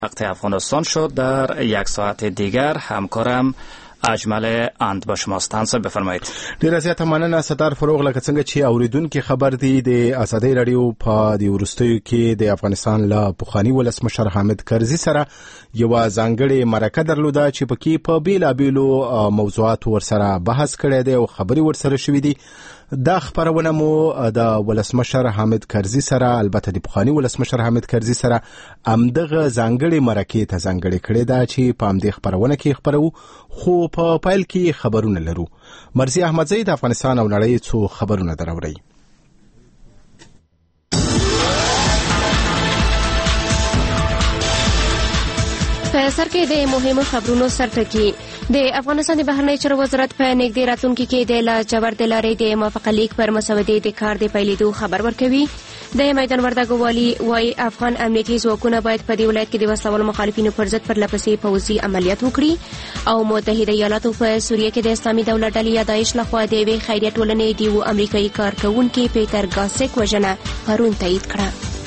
وقت افغانستان شد. در یک ساعت دیگر همکارم اجمل اند با شماست. تنصب بفرمایید. ډیره زیاته مننه ستار فروغ. لکه څنګه چې اوریدونکو خبر دی د ازادي رادیو په د ورستیو کې د افغانستان له پخوانی ولسمشر حامد کرزي سره یو ځانګړې مرکه درلوده چې پکې په بیلابیلو موضوعات ورسره بحث کړی دی او خبري ورسره شوې دي. دا خبرونه مو د ولسمشر حامد کرزي سره، البته د پخوانی ولسمشر حامد کرزي سره امدغه ځانګړې مرکه ته ځانګړې کړې ده چې په امدغه خبرونه کې خبرو، خو په پایل کې خبرونه لرو. مرزي احمدزی د افغانستان او نړۍ څو خبرونه دراوړي. په سر کې د مهمو خبرونو سرټکی. د افغانستان د بهرنی چارو وزارت په نږدې راتلونکي کې د لاجورد د لارې د موافقه لیک پر مسودې د کار د پیلېدو خبر ورکوي. د میدان وردګو والي وايي افغان امنیتي ځواکونه باید په دې ولایت کې د وسلوال مخالفینو پر ضد پرلپسې پوځي عملیات وکړي. او متحده ایالاتو په سوریه کې د اسلامي دولت ډلې یا داعش لخوا د یوې خیریه ټولنې د یو امریکایي کارکوونکي پیټر ګاسک وژنه پرون تایید کړه.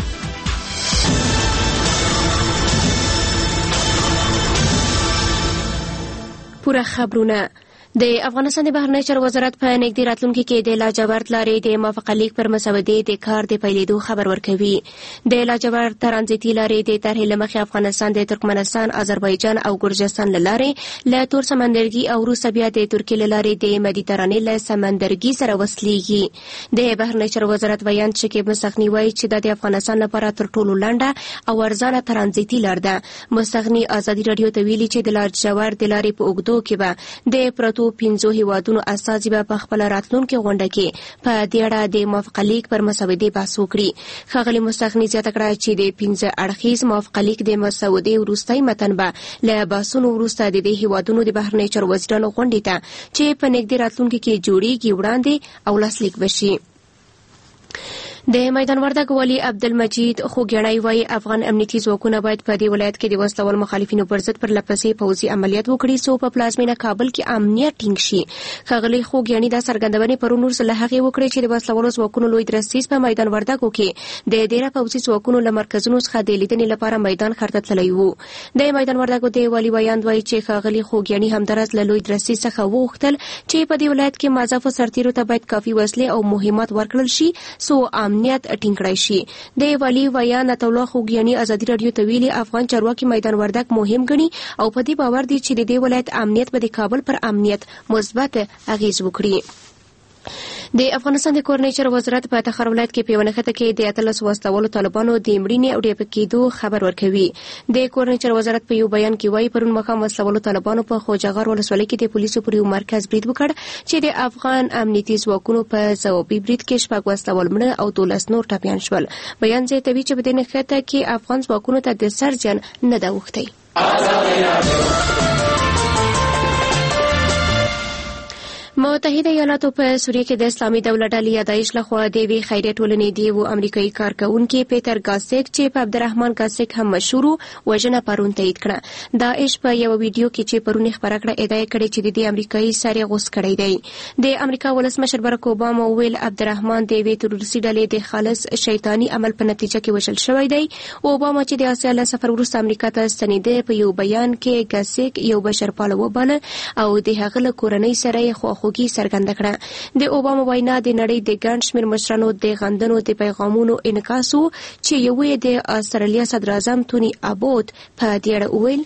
پوره خبرونه. د افغانستان د بهرنی چارو وزارت په نږدې راتلونکي کې د لاجورد لارې د موافقه لیک پر مسودې د کار د پیلېدو خبر ورکوي. د لاجورد ترانزیتي لارې د طرحې له مخې افغانستان د ترکمنستان، آذربایجان او ګرجستان له لارې له تور سمندرګي او وروسته بیا د ترکیې له لارې د مدیترانې له سمندرګي سره وصلېږي. د بهرنی چارو وزارت بیان شکیب مستغني وایي چې دا د افغانستان لپاره تر ټولو لنډه او ارزانه ترانزیتي لار ده. مستغني ازادي رادیو ته ویلي چې د لاجورد د لارې په اوږدو کې به د پرتو 15 هیوادونو استازي به په خپل راتلونکي غونډه کې په دې اړه د موافقه لیک پر مسودې بحث وکړي. ښاغلي مستغني زیاته کړه چې د 15 اړخیز موافقه لیک د مسودې وروستۍ متن به له بحثونو وروسته د دې هیوادونو د بهرنی چارو وزیرانو غونډې ته چې په نږدې راتلونکي کې جوړیږي وړاندې او لاسلیک بشي. د میدان وردګ والي عبدالمجید خوګیاڼی وایي افغان امنیتي ځواکونه باید په دې ولایت کې د وسلوال مخالفینو پر ضد پرلپسې پوځي عملیات وکړي څو په پلازمینه کابل کې امنیت ټینګ شي. ښاغلي خوګیاڼي دا څرګندونې پرون وروسته له هغې وکړې چې د وسلوالو ځواکونو لوی درستیز په میدان وردګو کې د ډېره پوځي ځواکونو له مرکزونو څخه د لیدنې لپاره میدان ښار ته تللی و. د میدان وردګو د والي ویاند وایي چې ښاغلي خوګیاڼي همدارس له لوی درستیز څخه وغوښتل چې په دې ولایت کې مضافو سرتیرو ته باید کافي وسلې او مهمات ورکړل شي څو امنیت ټینګ کړی شي. د والي ویاند عطا الله خوګیاڼي ازادي رادیو ته ویلي افغان چارواکي میدان وردګ مهم ګڼي او په دې باور دي چې د دې ولایت امنیت به د کابل پر امنیت مثبت اغیز وکړي. د افغانستان د کورنۍ چارو وزارت په تخار ولایت کې په یوه نښته کې د 13 وسلوالو طالبانو د مړینې او ډېپه کېدو خبر ورکوي. د کورنۍ چارو وزارت په یو بیان کې وایي پرون ماښام وسلوالو طالبانو په خوجغار ولسوالۍ کې د پولیسو پر یو مرکز برید وکړ چې د افغان امنیتي ځواکونو په ځوابي برید کې 6 وسلوال مړه او 12 نور ټپیان شول. بیان زیاتوي چې په دې نښته کې افغان ځواکونو ته د سر زیان نه ده اوښتی. متحده ایالاتو په سوریه کې د اسلامي دولت ډلې یا داعش لخوا د یوې خیریه ټولنې د یو امریکایي کارکوونکي پیټر ګاسک چې په عبدالرحمن ګاسک هم مشهور وژنه پرون تایید کړه. داعش په یو ویډیو کې چې پرون خبره کړه ادعا کړې چې د دې امریکایي سر یې غوڅ کړی دی. د امریکا ولسمشر باراک اوباما ویل عبدالرحمن د یوې تروریستي ډلې د خالص شیطاني عمل په نتیجه کې وژل شوی دی. اوباما چې د اسیا له سفر وروسته امریکا ته ستنېده په یو بیان کې ګاسک یو بشرپاله وباله او د هغه له کورنۍ سره یې خواخوږي څرګنده کړه. د اوباما وینا د نړۍ د ګڼ شمېر مشرانو د غندنو د پیغامونو انعکاس و چې یو یې د استرالیا صدر اعظم توني ابوت په دې اړه وویل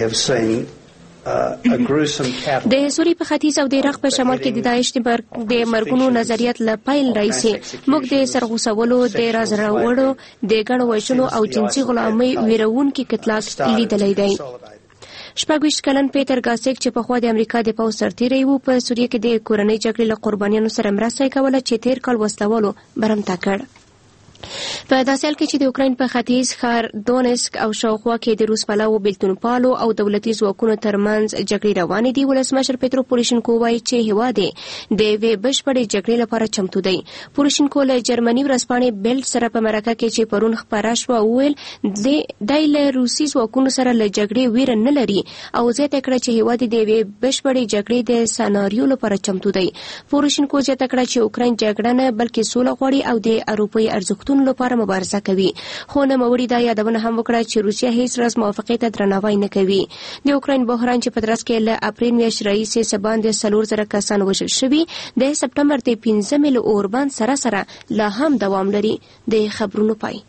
د سوریې په ختیځ او د عراق په شمال کې د داعش د مرګونو نظریات له پیل راهیسې موږ د سرغوڅولو د راز راوړو د ګڼو وژنو او جنسي غلامۍ ویرونکي کتلاک لیدلی دی. 26 کلن پیټر ګاسک چې پخوا د امریکا د پوځ سرتیری و په سوریه کې د کورنۍ جګړې له قربانیانو سره مرسته کوله چې تیر کال وسلوالو برمته کړ. په داسې حال کې چې د اوکراین په ختیځ ښار دونسک او شاوخوا کې د روس پلوو بېلتونپالو او دولتي ځواکونو ترمنځ جګړې روانې دي. ولسمشر پیترو پوروشینکو وایي چې هېواد یې د یوې بشپړې جګړې لپاره چمتو دی. پوروشینکو له جرمني ورځپاڼې بیلډ سره په مرکه کې چې پرون خپره شوه وویل دی له روسي ځواکونو سره له جګړې ویره نه لري او زیاته کړه چې هېواد یې د یوې بشپړې جګړې د سناریو لپاره چمتو دی. پوروشینکو زیاته کړه چې اوکراین جګړه نه بلکې سوله غواړي او د اروپایي ارزښتونو حقونو لپاره مبارزه کوي. خو نوموړي دا یادونه هم وکړه چې روسیه هیڅ ورځ موافقې ته درناوی نه کوي. د اوکراین بحران چې په ترڅ کې له اپریل میاشتې راهیسې څه باندې 4,000 کسان وژل شوي، د سپټمبر د 15 له اوربند سره لا هم دوام لري. د خبرونو پای.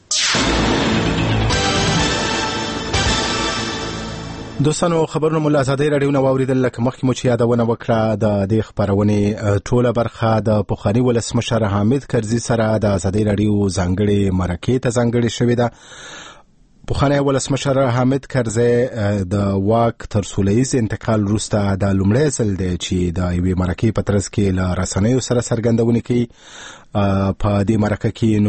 دوستانو، خبرونه مو له ازادۍ راډیو نه واوریدل. لکه مخکې مو چې یادونه وکړه، د دې خپرونې ټوله برخه د پخواني ولسمشر حامد کرزي سره د ازادۍ راډیو ځانګړې مرکې ته ځانګړې شوې ده. پخوانی ولسمشر حامد کرزي د واک تر سوله-ییز انتقال وروسته د لومړي ځل دی چې د یوې مرکې په ترڅ کې له رسنیو سره څرګندونې کوي. په دې مرکه کې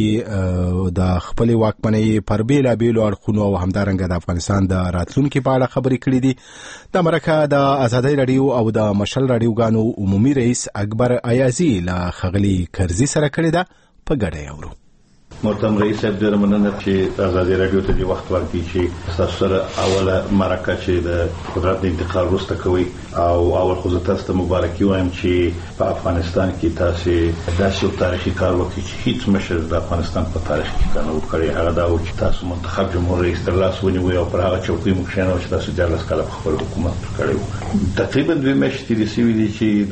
نوموړي د خپلې واکمنۍ پر بېلابېلو اړخونو او همدارنګه د افغانستان د راتلونکي په اړه خبرې کړې دي. دا مرکه د ازادۍ راډیو او د مشل راډیوګانو عمومي رئیس اکبر ایازي له ښاغلي کرزي سره کړې ده. په ګډه اورو. محترم رئیس صاحب، ډېره مننه چې ازادي راډیو ته د وخت ورکړي چې تاسو سره اوله مرکه چې د قدرت د انتقال وروسته کوي. او اول خو زه تاسو ته مبارکي وایم چې په افغانستان کې تاسو داسې یو تاریخي کار وکړي چې هیڅ مشر د افغانستان په تاریخ کې کار نه وکړي. هغه دا و چې تاسو منتخب جمهور رئیس تر لاس ونیوئ او پر هغه چوکۍ مو کښېنوئ چې تاسو 14 کاله په خپل حکومت کړی و. تقریبا 2 میاشتې تېرې شوې دي چې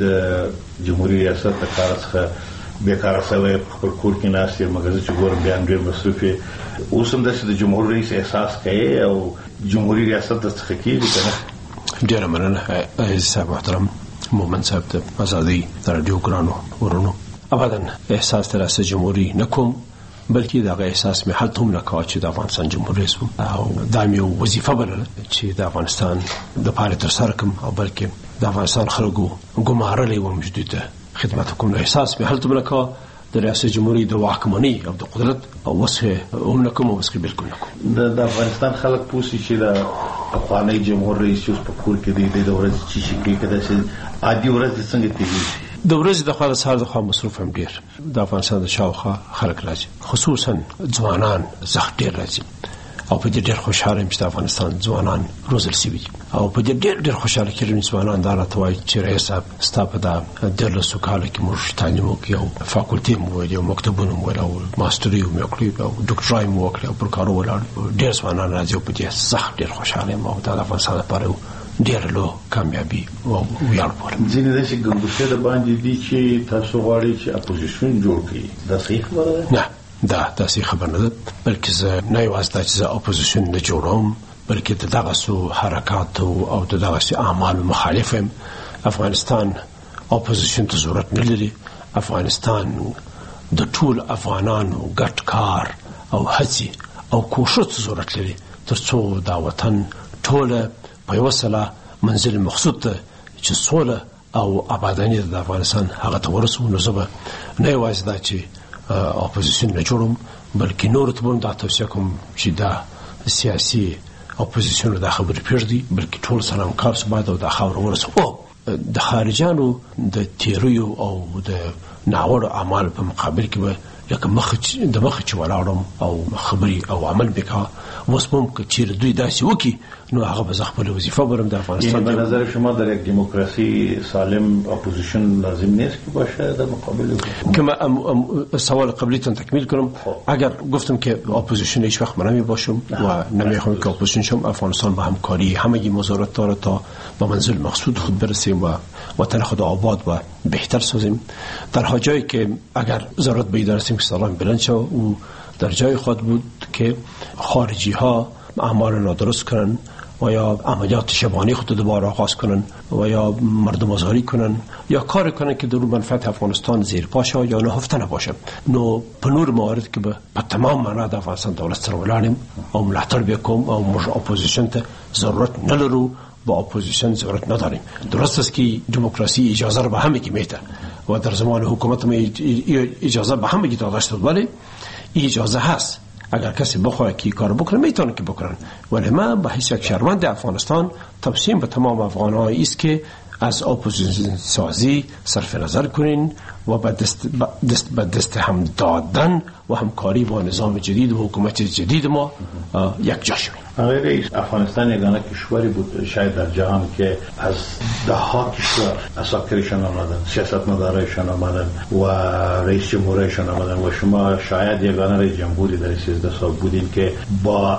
د جمهوري ریاست د کار څخه بیکاره شوی، په خپل کور کې ناست یم. مګر زه چې ګورم بیا هم ډېر مصروف یې. اوس هم داسې د جمهور رئیس احساس کوي او جمهوري ریاست درڅخه کېږي که نه؟ ډېره مننه عزیز صاحب محترم مومن صاحب، د ازادۍ د راډیو ګرانو ورونو. ابدا احساس تر اساس جمهوري نه کوم، بلکې دغه احساس مې هلته هم نه کاوه چې د افغانستان جمهور رئیس وم او دا مې یو وظیفه بلله چې د افغانستان دپاره ترسره کړم او بلکې د افغانستان خلکو ګمارلی وم چې دوی ته خدمت کوم. احساس مې هلته نه کاوه د ریاست جمهوریت د واکمنۍ او د قدرت او وسه هم نه کوم او وسه بالکل نه کوم. د افغانستان خلک پوسی چې د افغاني جمهور رئیس اوس په کور کې دی د ورځې چې شي کېده چې عادي ورځ څنګه تیریږي. د ورځې د خاله سهار د خوا مصروف هم ډیر د افغانستان د شاوخوا خلک راځي، خصوصا ځوانان زخ ډیر راځي او په دې ډیر خوشاله یم چې د افغانستان ځوانان روزل شوي دي او په دې ډیر خوشاله کېږم ځوانان دا راته وایي چې رئیس صاحب ستا په دا 13 کاله کې موږ تعلیم وکړو او فاکولټي مو ویل او مکتبونه مو ویل او ماستري مو وکړو او ډاکټرای مو وکړو او پر کارو ولاړ ډیر ځوانان راځي او په دې سخت ډیر خوشاله یم او د افغانستان لپاره ډیر لو کامیابی او ویاړ پورم. ځینې داسې ګنګوسې د باندې دي چې تاسو غواړئ چې اپوزیشن جوړ کړئ. دا صحیح خبره ده؟ نه، دا داسې خبر نه ده، بلکې زه نه یوازې دا چې زه اپوزیشن نه جوړوم، بلکې د دغسو حرکاتو او د دغسې اعمالو مخالف یم. افغانستان اپوزیشن ته ضرورت نه لري. افغانستان د ټول افغانانو ګډ کار او هڅې او کوښښ ضرورت لري تر څو دا وطن ټوله په یوه سله منزل مقصود ته چې سوله او آباداني د افغانستان هغه ته ورسو. نو زه به نه یوازې دا چې اپوزیشن نه جوړم، بلکې نورو ته به هم دا توصیه کوم چې دا سیاسي اپوزیشن دا خبرې پرېږدي، بلکې ټول سره همکار شو باید او دا خاوره ورسو. او د خارجانو د تیریو او د ناوړو اعمالو په مقابل کې به لکه د مخه چې ولاړم او خبرې او عمل به کا اوس هم که چیرې دوی داسې وکړي نو هغه به زه خپل وظیفه برم د افغانستان. به نظر شما در یک دموکراسی سالم اپوزیشن لازم نیست که باشه در مقابل که سوال قبلیتون تکمیل کنم. اگر گفتم که اپوزیشن هیچ وقت من نمی باشم و نمیخوام که اپوزیشن شم، افغانستان با همکاری همگی مزارات داره تا به منزل مقصود خود برسیم و وطن خود آباد و بهتر سازیم. در جایی که اگر ضرورت پیدا رسیم که سلام بلند شد و در جای خود بود که خارجی ها اعمال نادرست کنن و یا عملیات شبانه خود دوباره آغاز کنن و یا مردم آزاری کنن یا کار کنن که در منفعت افغانستان زیر پاشه یا نهفته نباشه. نو په نور موارد که به تمام معنا د افغانستان دولت سره ولاړم او ملاتړ وکوم او موږ اپوزیشن ته ضرورت نه لرو، با اپوزیشن ضرورت نداریم. درست است که دموکراسی اجازه را به همگی میده و در زمان حکومت ما اجازه به همگی داده شد، ولی اجازه هست اگر کسی بخواد که کار بکنه میتونه که بکنن. ولی ما به حیث یک شهروند افغانستان توصیه به تمام افغان‌ها است که از اپوزیسیون سازی صرف نظر کنین و به دست هم دادن و همکاری با نظام جدید و حکومت جدید ما یک جا شویم. غیر افغانستان یگانه کشوری بود شاید در جهان که از 10 کشور اساکرشان آمدن، سیاستمدارایشان آمدن و رئیس جمهورشان آمدن و شما شاید یگانه رئیس جمهوری در 13 سال بودین که با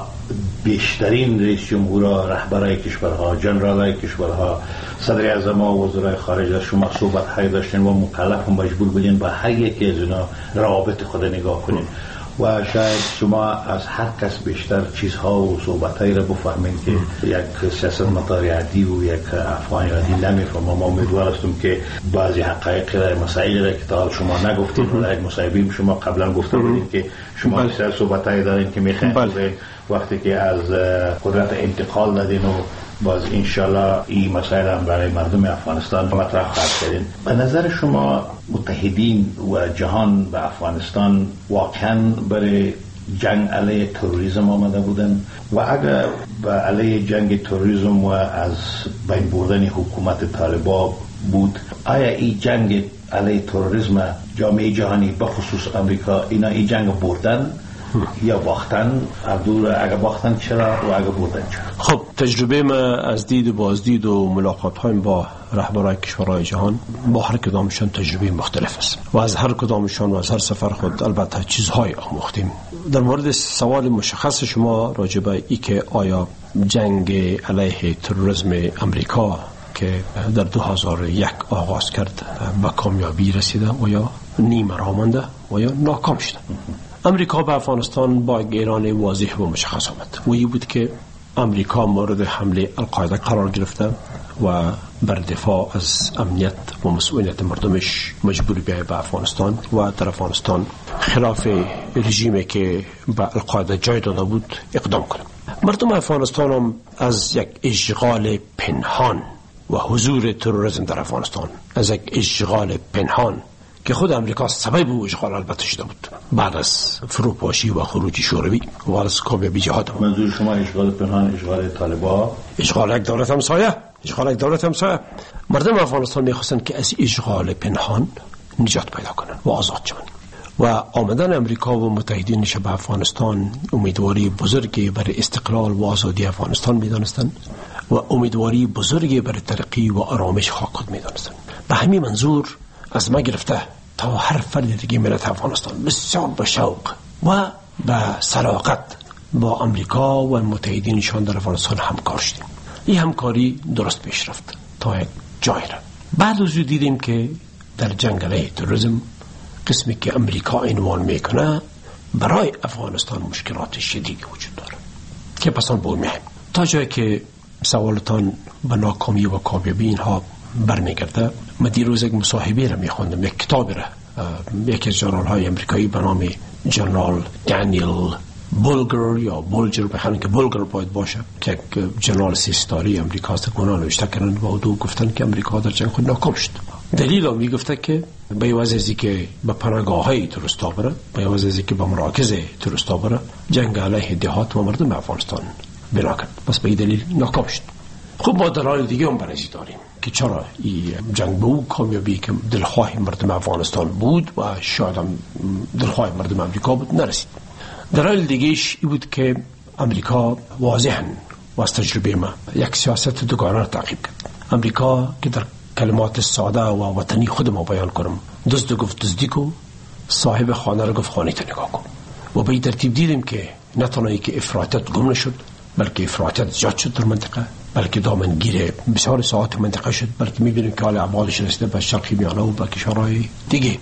بیشترین رئیس جمهورها، رهبرای کشورها، جنرالای کشورها، صدر اعظم و وزرای خارجه شما صحبت های داشتین و مکلف و مجبور بودین با هر یکی از اینا روابط خود نگاه کنین و شاید شما از هر کس بیشتر چیزها و صحبتایی را بفهمین که یک سیاستمدار عادی و یک افغان عادی نمیفهمه. ما امیدوار هستیم که بعضی حقایق را، مسائل را که تا شما نگفتین و یک مصاحبه شما قبلا گفته بودین که شما بسیار صحبتایی دارین که میخواین وقتی که از قدرت انتقال دادین و باز انشالله این مسائل هم برای مردم افغانستان مطرح خواهد کردین. به نظر شما متحدین و جهان به افغانستان واقعا برای جنگ علیه تروریسم آمده بودن و اگر به علیه جنگ تروریسم و از بین بردن حکومت طالبان بود، آیا این جنگ علیه تروریسم جامعه جهانی بخصوص امریکا اینا این جنگ بردن یا باختن؟ اگر باختن چرا و اگر بردن چرا؟ خب تجربه ما از دید و بازدید و ملاقات های با رهبران کشورهای جهان با هر کدامشان تجربه مختلف است و از هر کدامشان و از هر سفر خود البته چیزهای آموختیم. در مورد سوال مشخص شما راجع به ای که آیا جنگ علیه تروریسم امریکا که در 2001 آغاز کرد به کامیابی رسیده و یا نیمه راه مانده و یا ناکام شده؟ امریکا به افغانستان با اعلان واضح و مشخص آمد و این بود که امریکا مورد حمله القاعده قرار گرفته و بر دفاع از امنیت و مسئولیت مردمش مجبور بیاید به افغانستان و در افغانستان خلاف رژیمی که به القاعده جای داده بود اقدام کنه. مردم افغانستان هم از یک اشغال پنهان و حضور تروریسم در افغانستان، از یک اشغال پنهان که خود امریکا سبب او اشغال البته شده بود بعد از فروپاشی و خروج شوروی و از کامیابی جهاد. منظور شما اشغال پنهان، اشغال طالبان، اشغال یک دولت همسایه، اشغال یک دولت همسایه. مردم افغانستان می‌خواستن که از اشغال پنهان نجات پیدا کنن و آزاد شوند و آمدن امریکا و متحدینش به افغانستان امیدواری بزرگی برای استقلال و آزادی افغانستان می‌دانستند و امیدواری بزرگی برای ترقی و آرامش خاک می‌دانستند. به همین منظور از ما گرفته تا هر فرد دیگه ملت افغانستان بسیار با شوق و با صداقت با امریکا و متحدینشان در افغانستان همکار شدیم. این همکاری درست پیش رفت تا یک جای را. بعد از او دیدیم که در جنگ علیه تروریسم قسمی که امریکا عنوان میکنه برای افغانستان مشکلات شدیدی وجود داره که پسان بولمیم تا جایی که سوالتان به ناکامی و کامیابی اینها برمیگرده. من دیروز یک مصاحبه را میخوندم، یک کتاب را یکی از جنرال های امریکایی به نام جنرال دانیل بولگر یا بولجر، به همین که بولگر باید باشه، که یک جنرال سیستاری امریکاست، گناه نوشته کردن و دو گفتن که امریکا در جنگ خود ناکام شد. دلیل هم میگفته که به عوض از اینکه به پناهگاه های تروریستا بره، به عوض از اینکه به مراکز تروریستا بره، جنگ علیه دهات و مردم افغانستان بنا کرد، بس به این دلیل ناکام شد. خب ما دلایل دیگه هم برای داریم که چرا این جنگ به اون کامیابی که دلخواه مردم افغانستان بود و شاید هم دلخواه مردم امریکا بود نرسید. دلایل دیگهش این بود که امریکا واضحاً و از تجربه ما یک سیاست دوگانه را تعقیب کرد. امریکا که در کلمات ساده و وطنی خود ما بیان کنم، دزد گفت دزدی کو، صاحب خانه را گفت خانه تا نگاه کن. و به این ترتیب دیدیم که نه تنها که افراطیت گم نشد، بلکه افراطیت زیاد شد در منطقه، بلکه دامنگیر بسیار ساعات منطقه شد، بلکه می‌بینیم که حال احوالش رسیده به شرق میانه و به کشورهای دیگه.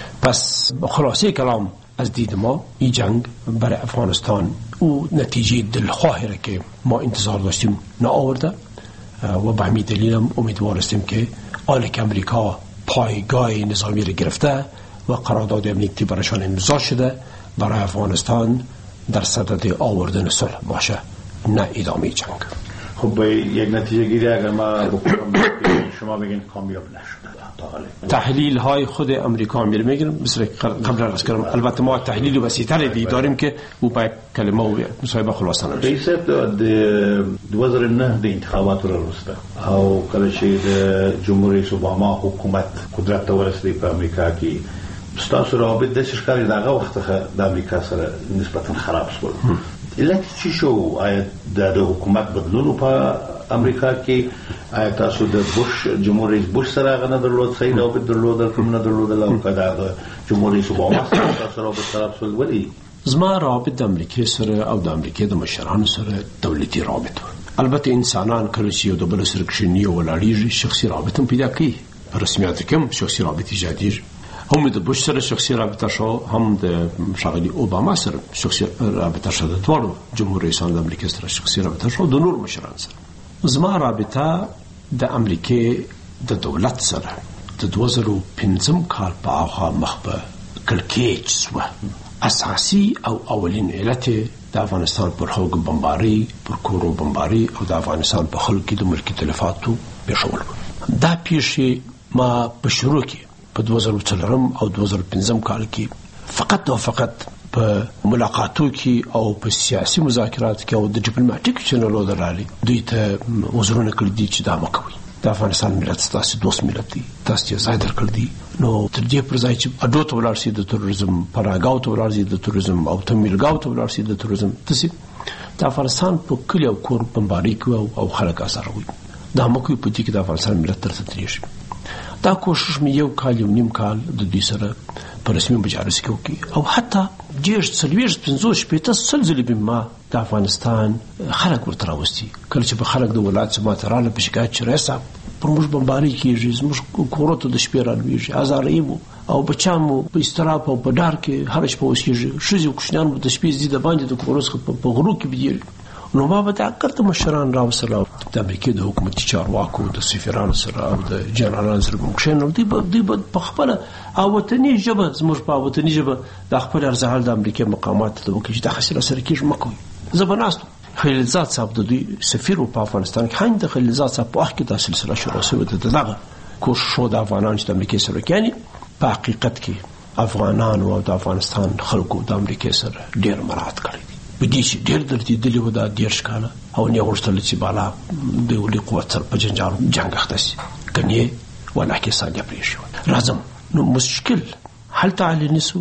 پس خلاصه کلام از دید ما این جنگ برای افغانستان او نتیجه دلخواهی را که ما انتظار داشتیم نآورده و به همین دلیل هم امیدوار هستیم که حالی که امریکا پایگاه نظامی را گرفته و قرارداد امنیتی برایشان امضا شده، برای افغانستان در صدد آوردن صلح باشه، نه ادامه جنگ. خب به یک نتیجه گیری اگر ما بکنم شما بگین کامیاب نشده تا حالا. تحلیل های خود امریکا میگن مثل قبل از کردم، البته ما تحلیل وسیع‌تری داریم که او با کلمه و مصاحبه خلاصه نمیشه. رئیس 2009 د انتخابات را رسته او کله چې د جمهور رئیس اوباما حکومت قدرت ته ورسېد په امریکا کې ستاسو روابط د شکاري دغه وخت د امریکا سره نسبتا خراب شول. علت چی شو؟ آیا د حکومت بدلون په امریکا کې آیا تاسو د بوش جمهور رئیس بوش سره غنه درلود صحیح رابط درلود کوم نه درلود او کدا جمهور رئیس اوباما سره رابط خراب شول ولی زما رابط د امریکا سره او د امریکا د مشرانو سره دولتي رابط البته انسانان کله چې یو د بل سره کښینی او ولاړیږي شخصي رابط هم پیدا کوي په رسمیت کې هم شخصي رابط ایجادیږي هم د بوش سره شخصي رابطه شو هم د ښاغلي اوباما سره شخصي رابطه شو د ټولو جمهور رئیسانو د امریکا سره شخصي رابطه شو د نور مشرانو سره زما رابطه د امریکا د دولت سره د 2015 کال په هغه مخبه کلکېچ سو اساسي او اولین علت د افغانستان پر هوګ بمباري پر کورو بمباري او د افغانستان په خلکو د ملکی تلفاتو پیښول دا پیښې ما په شروع کې په 2004 او 2015 کال کې فقط او فقط په ملاقاتو کې او په سیاسي مذاکرات کې او د ډیپلوماټیک چینلونو درالي دوی ته وزرونه کړی دي چې دا مکوي د افغانستان ملت تاسو دوست ملت دي تاسو یې ځای درکړ دي نو تر دې پر ځای چې اډو ته ولاړ شي د تروریزم پراګاو ته ولاړ شي د تروریزم او تمویلګاو ته ولاړ شي د تروریزم تاسو د افغانستان په کلی او کور بمباري کوي او خلک اثر وي دا مکوي په دې کې د افغانستان ملت ترته تریږي دا کوشش مې یو کال یو نیم کال د دوی سره په رسمي مجالس کې وکړي او حتی ډېر څلوېښت پنځوس شپېته سل ځلې به ما د افغانستان خلک ورته راوستي کله چې به خلک د ولایت څخه ماته راغله په شکایت چې رئیس صاحب پر موږ بمباري کېږي زموږ کورو ته د شپې رالوېږي ازاره یې او بچیان مو په اضطراب او په ډار کې هره شپه اوسېږي ښځې او کوچنیان مو د شپې ځي د باندې د کورو څخه په غرو کې بدېږي نو ما به دا کړ د مشران راوستل د امریکا د حکومتي چارواکو د سفیرانو سره او د جنرالانو سره به کښېنول دوی به په خپله او وطني ژبه زموږ په وطني ژبه د خپل ارزحال د امریکا مقاماتو ته وکړي چې دغسې راسره کېږي مه کوئ زه به ناست خلیلزاد صاحب د دوی سفیر په افغانستان کې هم د خلیلزاد صاحب په وخت کې دا سلسله شروع شوې ده د دغه کوششو د افغانانو چې د امریکا سره یعنې په حقیقت کې افغانانو او د افغانستان خلکو د امریکا سره ډېر مراعات کړی دي په دې چې ډېر درتېدلي وو دا 10 کاله او نه غوښتل چې بالا د ولي قوت سره په جنګ اخته شي کني ولکه ثانیه پرېښود راځم نو مشکل هلته علي نسو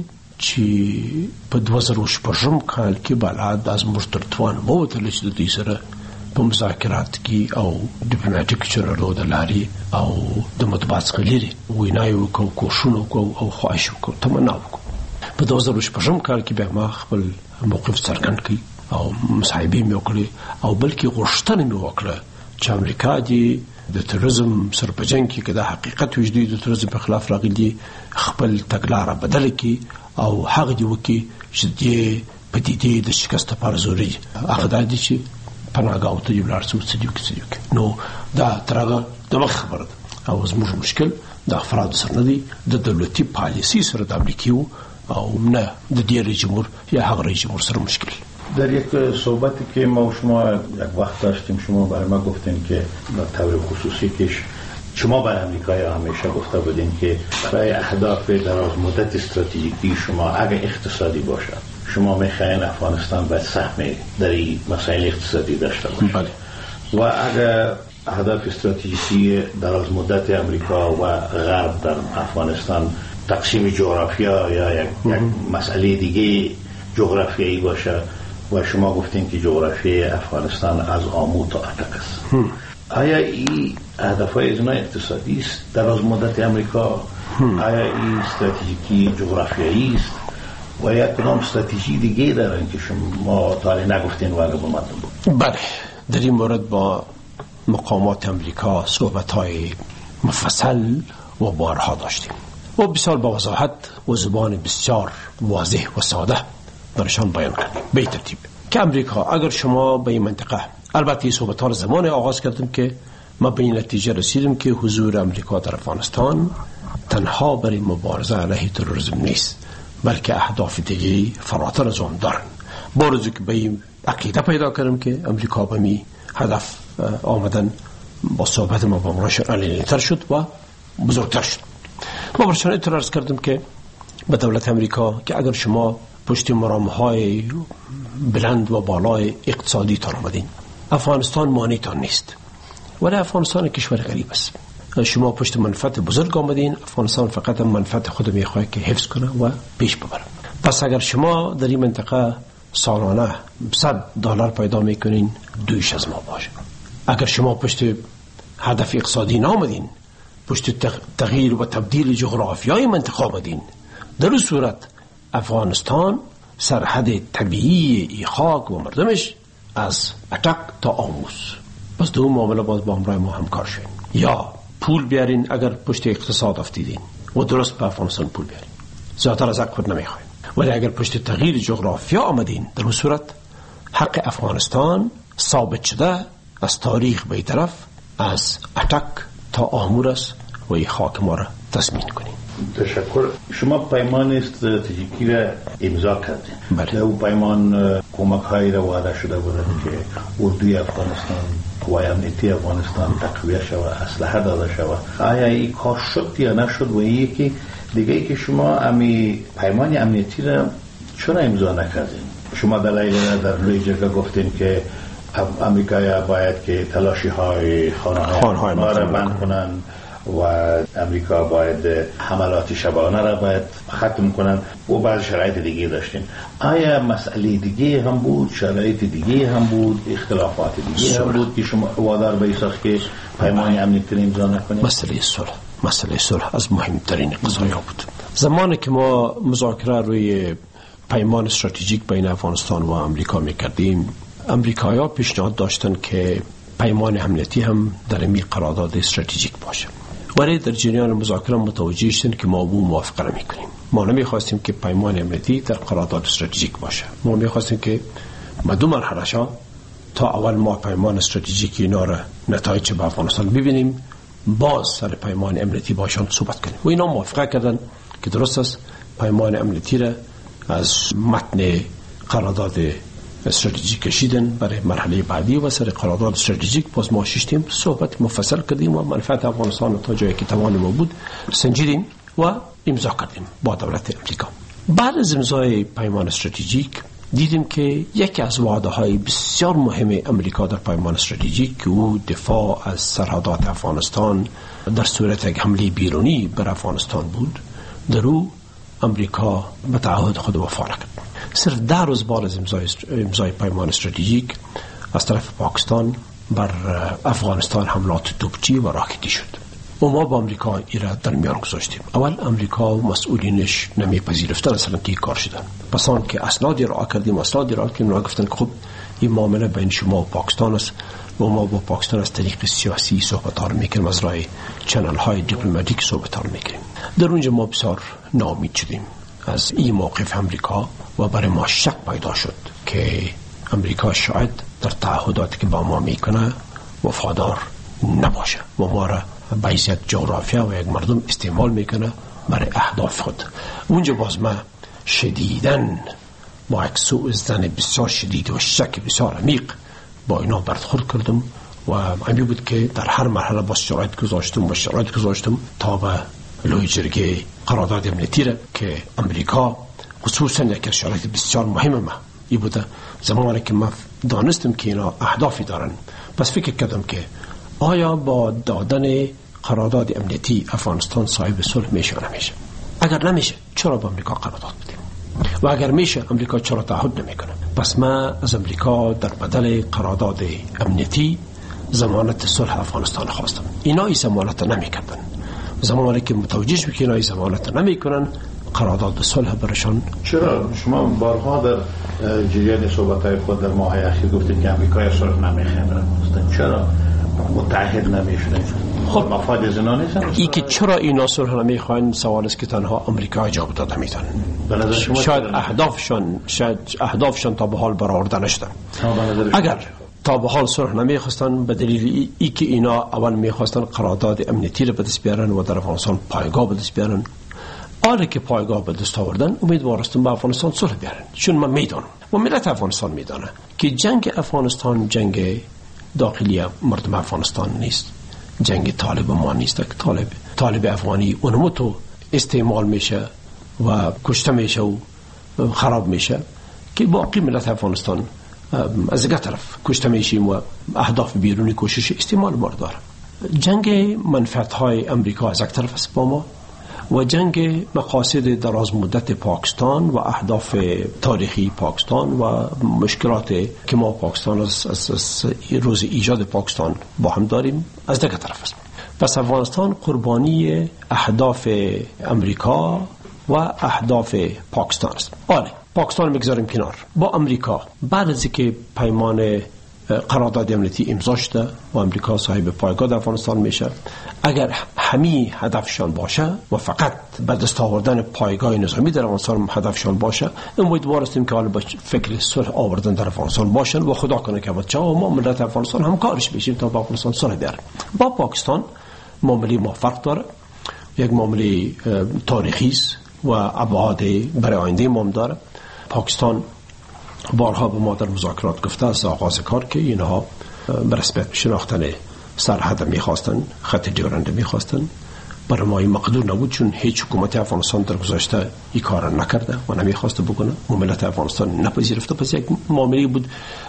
چې په 2016 کال کې بالا د زموږ تر توان ووتل چې د دوی سره په مذاکرات کې او ډیپلوماټیک چارو د لارې او د مطبوعات څخه لري ویناوي وکړو کوښښونه وکړو او خواهش وکړو تمنا وکړو په 2016 کال کې به ما خپل موقف څرګند کړ او مصاحبه مې وکړې او بلکې غوښتنه مې وکړه چې امریکا دې د تروریزم سره په جنګ کې د حقیقت وجدي د تروریزم په خلاف راغلي خپل تګلاره بدل کړي او هغه دی وکي چې دې په دې د شکست لپاره ضروري هغه د دې چې پناهګاو ته یو لار څه څه نو دا ترغه د مخ خبره او زموږ مشکل د افراد سره نه دی د دولتي پالیسی سره د امریکا او نه د دې رئیس جمهور یا هغه رئیس جمهور سره مشکل در یک صحبتی که ما و شما یک وقت داشتیم شما برای ما گفتین که در طور خصوصی که شما برای امریکایی همیشه گفته بودین که برای اهداف دراز مدت استراتژیکی شما اگر اقتصادی باشد شما میخواین افغانستان باید سهمی در این مسائل اقتصادی داشته باشد و اگر اهداف استراتژیکی دراز مدت امریکا و غرب در افغانستان تقسیم جغرافیا یا یک مسئله دیگه جغرافیایی باشه و شما گفتین که جغرافیای افغانستان از آمو تا اتک است آیا این اهدافهای از نوع اقتصادی است در از مدت امریکا آیا این استراتژیکی جغرافیایی است و یا کدام استراتژی دیگه دارن که شما تا حالا نگفتین و اگر بمدن بود بله در این مورد با مقامات امریکا صحبت‌های مفصل و بارها داشتیم و بسیار با وضاحت و زبان بسیار واضح و ساده برشان بیان کردیم به ترتیب که امریکا اگر شما به این منطقه البته صحبت‌ها زمان آغاز کردیم که ما به این نتیجه رسیدیم که حضور امریکا در افغانستان تنها برای مبارزه علیه تروریسم نیست بلکه اهداف دیگه فراتر از آن دارن بارزو که به این عقیده پیدا کردیم که امریکا به می هدف آمدن با صحبت ما با مرشد علنی‌تر شد و بزرگتر شد ما برشان اعتراض کردیم که به دولت امریکا که اگر شما پشت مرامهای بلند و بالای اقتصادی تان آمدین افغانستان مانعتان نیست ولی افغانستان کشور غریب است شما پشت منفعت بزرگ آمدین افغانستان فقط منفعت خود میخواد که حفظ کنه و پیش ببره پس اگر شما در این منطقه سالانه $100 پیدا میکنین، دویش از ما باشه. اگر شما پشت هدف اقتصادی نامدین، پشت تغییر و تبدیل جغرافیای منطقه آمدین، در اون صورت افغانستان سرحد طبیعی ای خاک و مردمش از اتک تا آموز. پس دو معامله باز با همراه ما همکار شوین. یا پول بیارین اگر پشت اقتصاد افتیدین و درست به افغانستان پول بیارین، زیادتر از حق خود نمیخواین. ولی اگر پشت تغییر جغرافیا آمدین، در اون صورت حق افغانستان ثابت شده از تاریخ به طرف از اتک تا آمور است و این خاک ما را تضمین کنین. تشکر. شما پیمان استراتژیکی را امضا کردین. بله. او پیمان کمک هایی را وعده شده بود که اردوی افغانستان و امنیتی افغانستان تقویه شود، اسلحه داده شود. آیا این کار شد یا نشد؟ و یکی دیگه که شما امی پیمان امنیتی را چرا امضا نکردین؟ شما دلایل در روی جرگه گفتین که امریکا باید که تلاشی های خانه را بند کنن و امریکا باید حملات شبانه را باید ختم کنن و بعض شرایط دیگه داشتین. آیا مسئله دیگه هم بود، شرایط دیگه هم بود، اختلافات دیگه هم بود که شما وادار به اساس که پیمان امنیتی امضا نکنید؟ مسئله صلح از مهمترین قضایا بود. زمانی که ما مذاکره روی پیمان استراتژیک بین افغانستان و امریکا میکردیم، امریکایی‌ها پیشنهاد داشتن که پیمان امنیتی هم در این قرارداد استراتژیک باشه. ولی در جریان مذاکره متوجه شدن که ما با موافقه نمی‌کنیم. ما نمی‌خواستیم که پیمان امنیتی در قرارداد استراتژیک باشه. ما می‌خواستیم که دو مرحله شا تا اول ما پیمان استراتژیکی اینا را نتایج به افغانستان ببینیم، باز سر پیمان امنیتی باشون صحبت کنیم. و اینا موافقه کردن که درست است پیمان امنیتی را از متن قرارداد استراتژیک کشیدن برای مرحله بعدی و سر قرارداد استراتژیک باز ما شیشتیم، صحبت مفصل کردیم و منفعت افغانستان تا جایی که توان ما بود سنجیدیم و امضا کردیم با دولت امریکا. بعد از امضای پیمان استراتژیک دیدیم که یکی از وعده‌های بسیار مهم امریکا در پیمان استراتژیک که او دفاع از سرحدات افغانستان در صورت یک حمله بیرونی بر افغانستان بود، در او امریکا به تعهد خود وفا نکرد. صرف 10 روز بعد از امضای پیمان استراتژیک از طرف پاکستان بر افغانستان حملات توپچی و راکتی شد و ما با امریکا ایرا در میان گذاشتیم. اول امریکا و مسئولینش نمیپذیرفتن اصلا که کار شدن. پس آن که اسنادی را کردیم گفتن که خب این معامله بین شما و پاکستان است و ما با پاکستان از طریق سیاسی صحبت ها میکنیم، از راه چنل های دیپلماتیک صحبت ها میکنیم. در اونجا ما بسیار ناامید شدیم از این موقف امریکا و برای ما شک پیدا شد که امریکا شاید در تعهداتی که با ما میکنه وفادار نباشه و ما را به حیثیت جغرافیا و یک مردم استعمال میکنه برای اهداف خود. اونجا باز ما شدیدن با یک سوء ظن بسیار شدید و شک بسیار عمیق با اینا برخورد کردم و همین بود که در هر مرحله با شرایط گذاشتم تا به لوی جرگه قرارداد امنیتی را که امریکا خصوصا یک شرایط بسیار مهم ما این بوده. زمانی که ما دانستم که اینا اهدافی دارن، پس فکر کردم که آیا با دادن قرارداد امنیتی افغانستان صاحب صلح میشه و نمیشه؟ اگر نمیشه چرا با امریکا قرارداد بدیم؟ و اگر میشه امریکا چرا تعهد نمیکنه؟ پس ما از امریکا در بدل قرارداد امنیتی ضمانت صلح افغانستان خواستم. اینا این ضمانت نمیکردن. زمانی که متوجه شد که اینا این ضمانت نمیکنن، قرارداد صلح برشان. چرا شما بارها در جریان صحبت‌های خود در ماه‌های اخیر گفتید که امریکا صلح نمیخواد؟ چرا متحد نمیشن؟ خب مفاد زنا نیست؟ این که چرا اینا صلح نمیخوان سوال است که تنها امریکا جواب داده میتونه. شاید اهدافشان تا به حال برآورده نشده. اگر تا به حال صلح نمیخواستن به دلیل ای که اینا اول میخواستن قرارداد امنیتی رو به دست بیارن و در افغانستان پایگاه به دست بیارن، آره که پایگاه به دست آوردن امیدوارستم به افغانستان صلح بیارن. چون من میدونم و ملت افغانستان میدونه که جنگ افغانستان جنگ داخلی مردم افغانستان نیست، جنگ طالب ما نیست. که طالب افغانی اونمو تو استعمال میشه و کشته میشه و خراب میشه که باقی ملت افغانستان از یک طرف کشته میشیم و اهداف بیرونی کوشش استعمال ما داره. جنگ منفعت های امریکا از یک طرف است با ما و جنگ مقاصد دراز مدت پاکستان و اهداف تاریخی پاکستان و مشکلات که ما پاکستان از روز ایجاد پاکستان با هم داریم از دیگر طرف است. پس افغانستان قربانی اهداف امریکا و اهداف پاکستان است. آره، پاکستان میگذاریم کنار. با امریکا بعد از اینکه پیمان قرارداد امنیتی امضا شده و امریکا صاحب پایگاه در افغانستان میشه، اگر همین هدفشان باشه و فقط به دست آوردن پایگاه نظامی در افغانستان هدفشان باشه، امیدوار هستیم که حالا به فکر صلح آوردن در افغانستان باشن و خدا کنه که ما ملت افغانستان همکارش بشیم تا با افغانستان صلح بیاریم. با پاکستان معامله ما فرق داره، یک معامله تاریخی است و ابعاد برای آینده ما داره. پاکستان بارها به ما در مذاکرات گفته از آغاز کار که اینها به رسمیت شناختن سرحد میخواستن، خط دیورنده میخواستن. برای ما این مقدور نبود چون هیچ حکومت افغانستان در گذشته این کار نکرده و نمیخواسته بکنه. ملت افغانستان نپذیرفته. پس یک معامله بود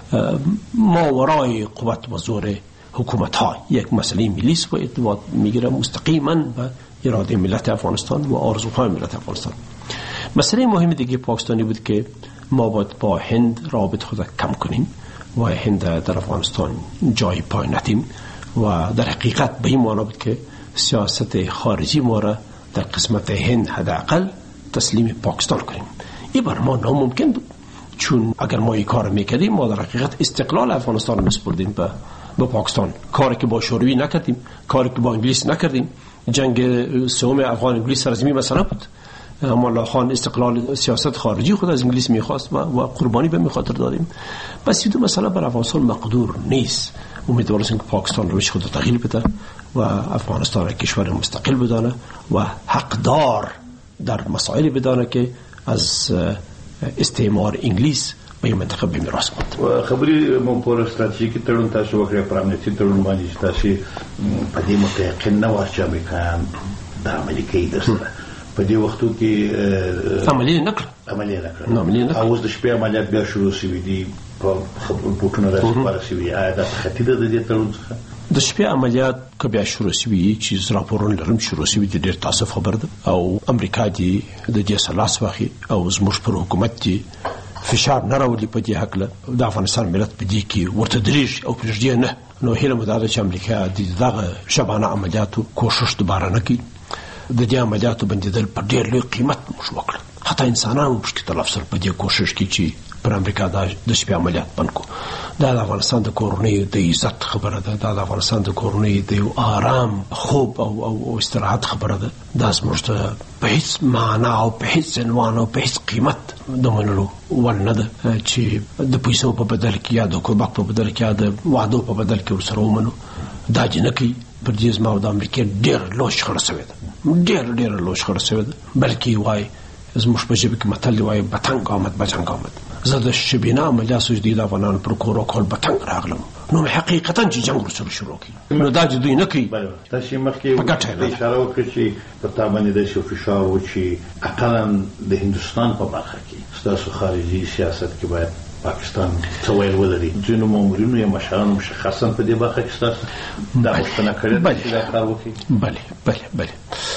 ماورای قوت و زور حکومت ها، یک مسئله ملی است و ارتباط میگیره مستقیما به اراده ملت افغانستان و آرزوهای ملت افغانستان. مسئله مهم دیگه پاکستانی بود که ما باید با هند رابطه خود کم کنیم و هند در افغانستان جای پای ندیم و در حقیقت به این معنا بود که سیاست خارجی ما را در قسمت هند حداقل تسلیم پاکستان کنیم. این بر ما ناممکن بود، چون اگر ما این کار میکردیم ما در حقیقت استقلال افغانستان رو میسپردیم به پاکستان. کاری که با شوروی نکردیم، کاری که با انگلیس نکردیم. جنگ سوم افغان انگلیس سرزمی مسئله بود. مولا خان استقلال سیاست خارجی خود از انگلیس میخواست و قربانی به خاطر دادیم. بس این دو مسئله بر افغانستان مقدور نیست. امیدوار هستیم که پاکستان روش خود تغییر بده و افغانستان کشور مستقل بدانه و حقدار در مسائل بدانه که از استعمار انگلیس به این منطقه به میراث ماند. خبري مو پر استراتیژیکي تړون تاسو وکړه پر امنیتي تړون باندې تاسو په دې متيقن نه وایي چې امریکایان د امریکای دسته په دې وختو کې عملیه نکړه اوس د شپې عملیات بیا شروع شوي دي په بوټونو راځي شوي. آیا د خطیده د دې تړون څخه د شپې عملیات که بیا شروع شوي چې راپورونه لرم شروع شوي دي، ډېر تاسف خبر ده. او امریکا دي د دې سلاس واخي او زموږ پر حکومت دي فشار نه راولي په دې حق له د افغانستان ملت په دې کې ورته دریږي او پرېږدي نه. نو هیله مو دا ده چې امریکا د دغه شبانه عملیاتو کوشش دوباره نه کوي. د دې عملیاتو بندیدل په ډېر لوی قیمت موږ وکړه. حتی انسانان هم پکې تلف سول په دې کوشش کې چې پر امریکا د شپې عملیات بند کو. دا د افغانستان د کورنۍ د عزت خبره ده، دا د افغانستان د کورنۍ د یو آرام خوب او استراحت خبره ده. دا زموږ ته په هیڅ معنا او په هیڅ عنوان او په هیڅ قیمت د منلو وړ نه ده چې د پیسو په بدل کې یا د کوبک په بدل کې یا د وعدو په بدل کې ورسره ومنو. دا جنکی پر دې زما د امریکا ډېر لوی شخړه شوې ده، ډېر لوی شخړه شوې ده. بلکې وای زموږ په ژبه کې متل وای بتنګ آمد بجنګ آمد. زه د شبینه عملیات سجدي د افغانانو پر کور او کول بتنګ راغلم. نو حقیقتا چې جنگ ورسره شروع کړي نو دا دوی نه کوي. تاسو مخکې اشاره وکړه چې په تا باندې د شو فشار و چې اقلا د هندستان په برخه کې ستاسو خارجي سیاست کې باید پاکستان څویل ولري. ځینو مامورینو یا مشرانو مشخصا په دې برخه کې ستاسو دا غوښتنه کړې ده چې دا کار وکړي. بله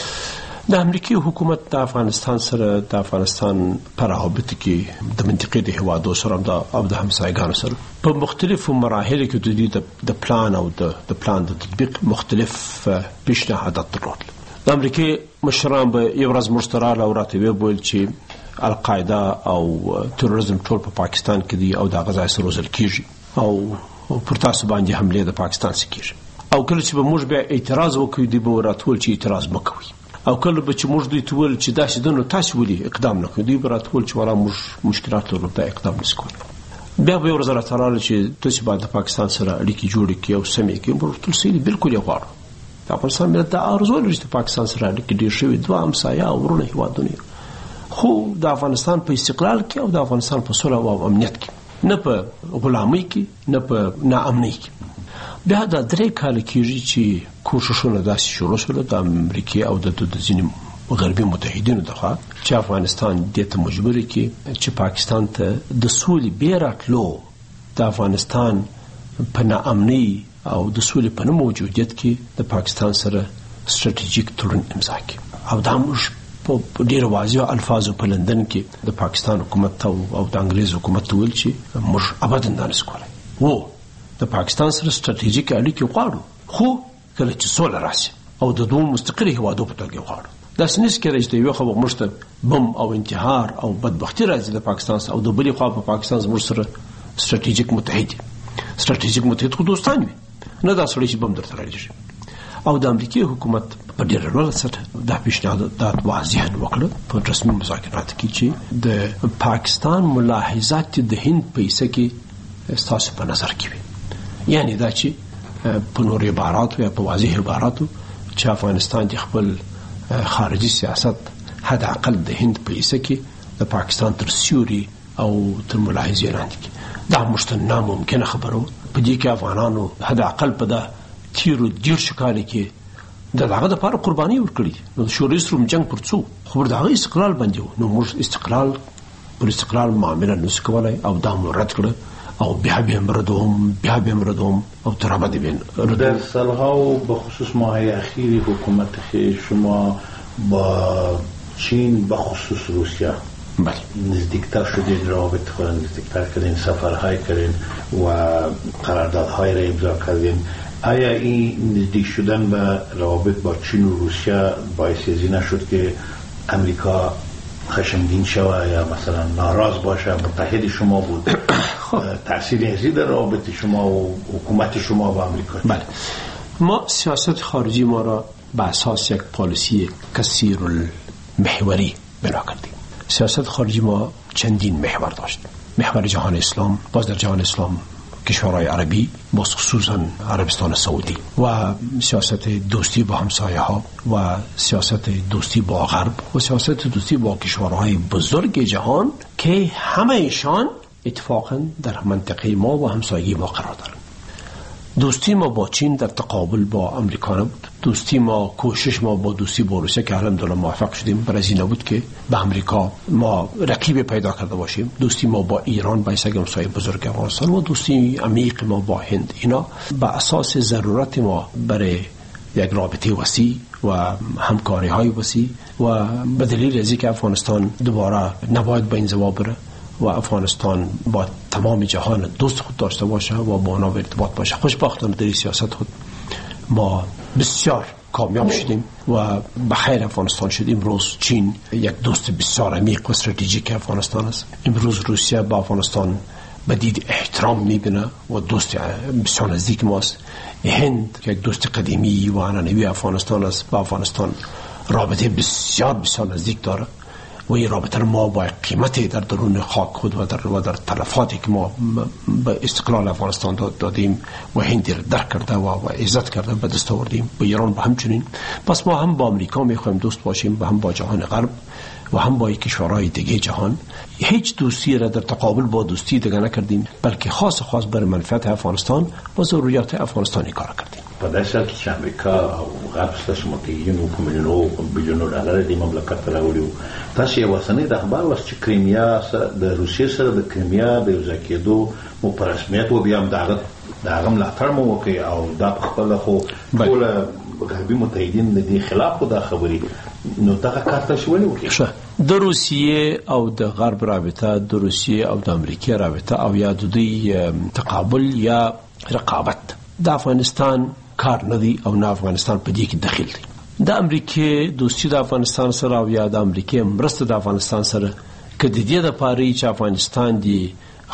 د امریکای حکومت د افغانستان سره د افغانستان پر روابط کې د منطقې د هوادو سره او د همسایګانو سره په مختلفو مراحلو کې د پلان او د پلان د تطبیق مختلف پیشنهادات درلودل. د امریکای مشران به یو ورځ مشترک او راته ویل چې القاعده او تروریزم ټول په پاکستان کې دي او د غزا سره روزل کیږي او پر تاسو باندې حمله د پاکستان څخه کیږي. او کله چې به موږ به اعتراض وکړو دی به راتول چې اعتراض وکوي. او کله به چې موږ دوی تول چې داسې دنو تاسو ولي اقدام نه کوي، دوی به راتول چې ولا موږ مشکلات لرو دا اقدام نشو. بیا به ورزره تعالی چې تاسو باید د پاکستان سره اړیکې جوړې کړئ او سمې کړئ. ورته سړي بالکل یې غواړو. د افغانستان ملت د ارزو لري چې پاکستان سره اړیکې ډېر شوي دوه همسایه او ورونه هیوادونه، خو د افغانستان په استقلال کې او د افغانستان په صلح او امنیت کې، نه په غلامۍ کې نه په ناامنۍ کې. بیا دا 3 کال کېږي چې کوششونه داسې شروع شول د امریکا او د ځینې غربي متحدینو دغه چې افغانستان دې ته مجبور کړي چې پاکستان ته د سولې بیراتلو د افغانستان په ناامنۍ او د سولې په موجودیت کې د پاکستان سره ستراتیژیک تړون امضا کړي. او دا موږ په ډیر واضح الفاظو په لندن کې د پاکستان حکومت او د انګریز حکومت ویل چې موږ ابدا نه نسکولای وو د پاکستان سره ستراتیژیک اړیکې غواړو خو کله چې سوله راشي او د دوه مستقل هیوادو په توګه غواړو دا سنس کې راځي یو خبر موږ ته بم او انتحار او بدبختی راځي د پاکستان او د بلې خوا په پاکستان زموږ سره ستراتیژیک متحد خو دوستان وي نه دا سړی چې بم درته راځي او د امریکای حکومت په ډېر لوړ سطح دا پیشنهاد واضح وکړ په رسمي مذاکراتو کې چې د پاکستان ملاحظات د هند په حصہ کې ستاسو په نظر کې وي یعنی دا چې په نور عبارات یا په واضح عباراتو چې افغانستان د خپل خارجي سیاست حد اقل د هند په حصہ کې د پاکستان تر سیوري او تر ملاحظې لاندې کې دا مشته ناممکنه خبره په دې کې افغانانو حد اقل په دا تیرو دیر شکاري کې دغه د لپاره قرباني ورکړي نو شوري سره جنگ پرڅو خبر دغه استقلال باندې نو موږ استقلال پر استقلال معامله نس کولای او دا مراد کړ او بیا مردم او تر ابد بین در سالها به خصوص ماهای اخیر حکومت شما با چین به خصوص روسیه نزدیکتر شدید روابط خود نزدیکتر کردین سفرهای کردین و قراردادهای را امضا کردین آیا این نزدیک شدن به روابط با چین و روسیه باعث ازی نشد که امریکا خشمگین شوه یا مثلا ناراض باشه متحد شما بود تأثیر ازی در روابط شما و حکومت شما با امریکا؟ بله ما سیاست خارجی ما را به اساس یک پالیسی کثیر المحوری بنا کردیم سیاست خارجی ما چندین محور داشت محور جهان اسلام باز در جهان اسلام کشورهای عربی باز خصوصا عربستان سعودی و سیاست دوستی با همسایه ها و سیاست دوستی با غرب و سیاست دوستی با کشورهای بزرگ جهان که همه ایشان اتفاقا در منطقه ما و همسایگی ما قرار دارند دوستی ما با چین در تقابل با امریکا نبود دوستی ما کوشش ما با دوستی با روسیه که الحمدلله موفق شدیم برای این نبود که به امریکا ما رقیب پیدا کرده باشیم دوستی ما با ایران باعث همسایه بزرگ افغانستان و دوستی عمیق ما با هند اینا به اساس ضرورت ما برای یک رابطه وسیع و همکاری های وسیع و به دلیل از اینکه افغانستان دوباره نباید به انزوا بره و افغانستان با تمام جهان دوست خود داشته باشه و با آنها ارتباط باشه خوشبختانه در سیاست خود ما بسیار کامیاب شدیم و به خیر افغانستان شد امروز چین یک دوست بسیار عمیق و استراتژیک افغانستان است امروز روسیه با افغانستان به دید احترام میبینه و دوست بسیار نزدیک ماست هند که یک دوست قدیمی و عنعنوی افغانستان است با افغانستان رابطه بسیار بسیار نزدیک داره و این رابطه ما با قیمتی در درون خاک خود و در تلفاتی که ما به استقلال افغانستان دادیم و هند را درک کرده و عزت کرده به دست آوردیم با ایران با همچنین پس ما هم با امریکا میخوایم دوست باشیم و هم با جهان غرب و هم با کشورهای دیگه جهان هیچ دوستی را در تقابل با دوستی دیگه نکردیم بلکه خاص برای منفعت افغانستان و ضروریات افغانستانی کار کردیم په داسې حال کې چې امریکا او غرب ستاسو متحدینو په میلیونو بلیونو ډالر د مملکت ته راوړي وو تاسو یو اوسنی د اخبار واست چې کریمیا د روسیې سره د کریمیا د یو ځای کېدو مو په رسمیت و بیا هم د هغه ملاتړ مو وکړي او دا په خپله خو ټوله غربي متحدین د دې خلاف خو دا خبرې نو دغه کار تاسو ولې وکړئ د روسیې او د غرب رابطه د روسیې او د امریکا رابطه او یا د دوی تقابل یا رقابت د افغانستان کار نه دی او نه افغانستان په دې کې دخیل دی د امریکا دوستی د افغانستان سره او یا د امریکا مرسته د افغانستان سره که د دې لپاره چې افغانستان دی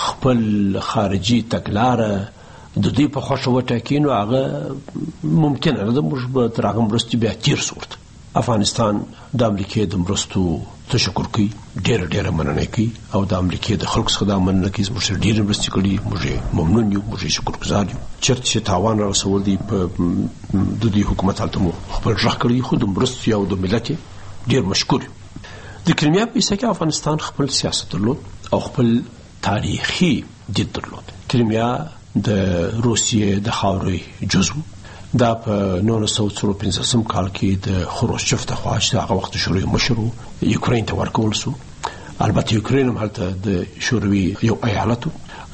خپل خارجي تګلاره د دې په خوښه وټاکي نو هغه ممکن نه ده موږ به تر هغه مرستې بیا تیر صورت افغانستان د امریکا د مرستو تشکر کوي ډېر مننه کوي او د امریکا د خلکو څخه دا مننه کوي موږ ډېر مرستې کړي موږ ممنون یو موږ شکرګزار یو چېرته چې تاوان را رسول دی په د دې حکومت هلته مو خپل غږ کړی خو د مرستې او د ملت ډېر مشکور د کریمیا په حصه کې افغانستان خپل سیاست درلود او خپل تاریخي دید درلود کریمیا د روسیې د خاورې جزو دا په 1915 کال کې د خروشچف د خوا چې هغه وخت شوروي مشر یوکرين ته ورکول شو البته یوکرين هم هلته د شوروي یو ایالت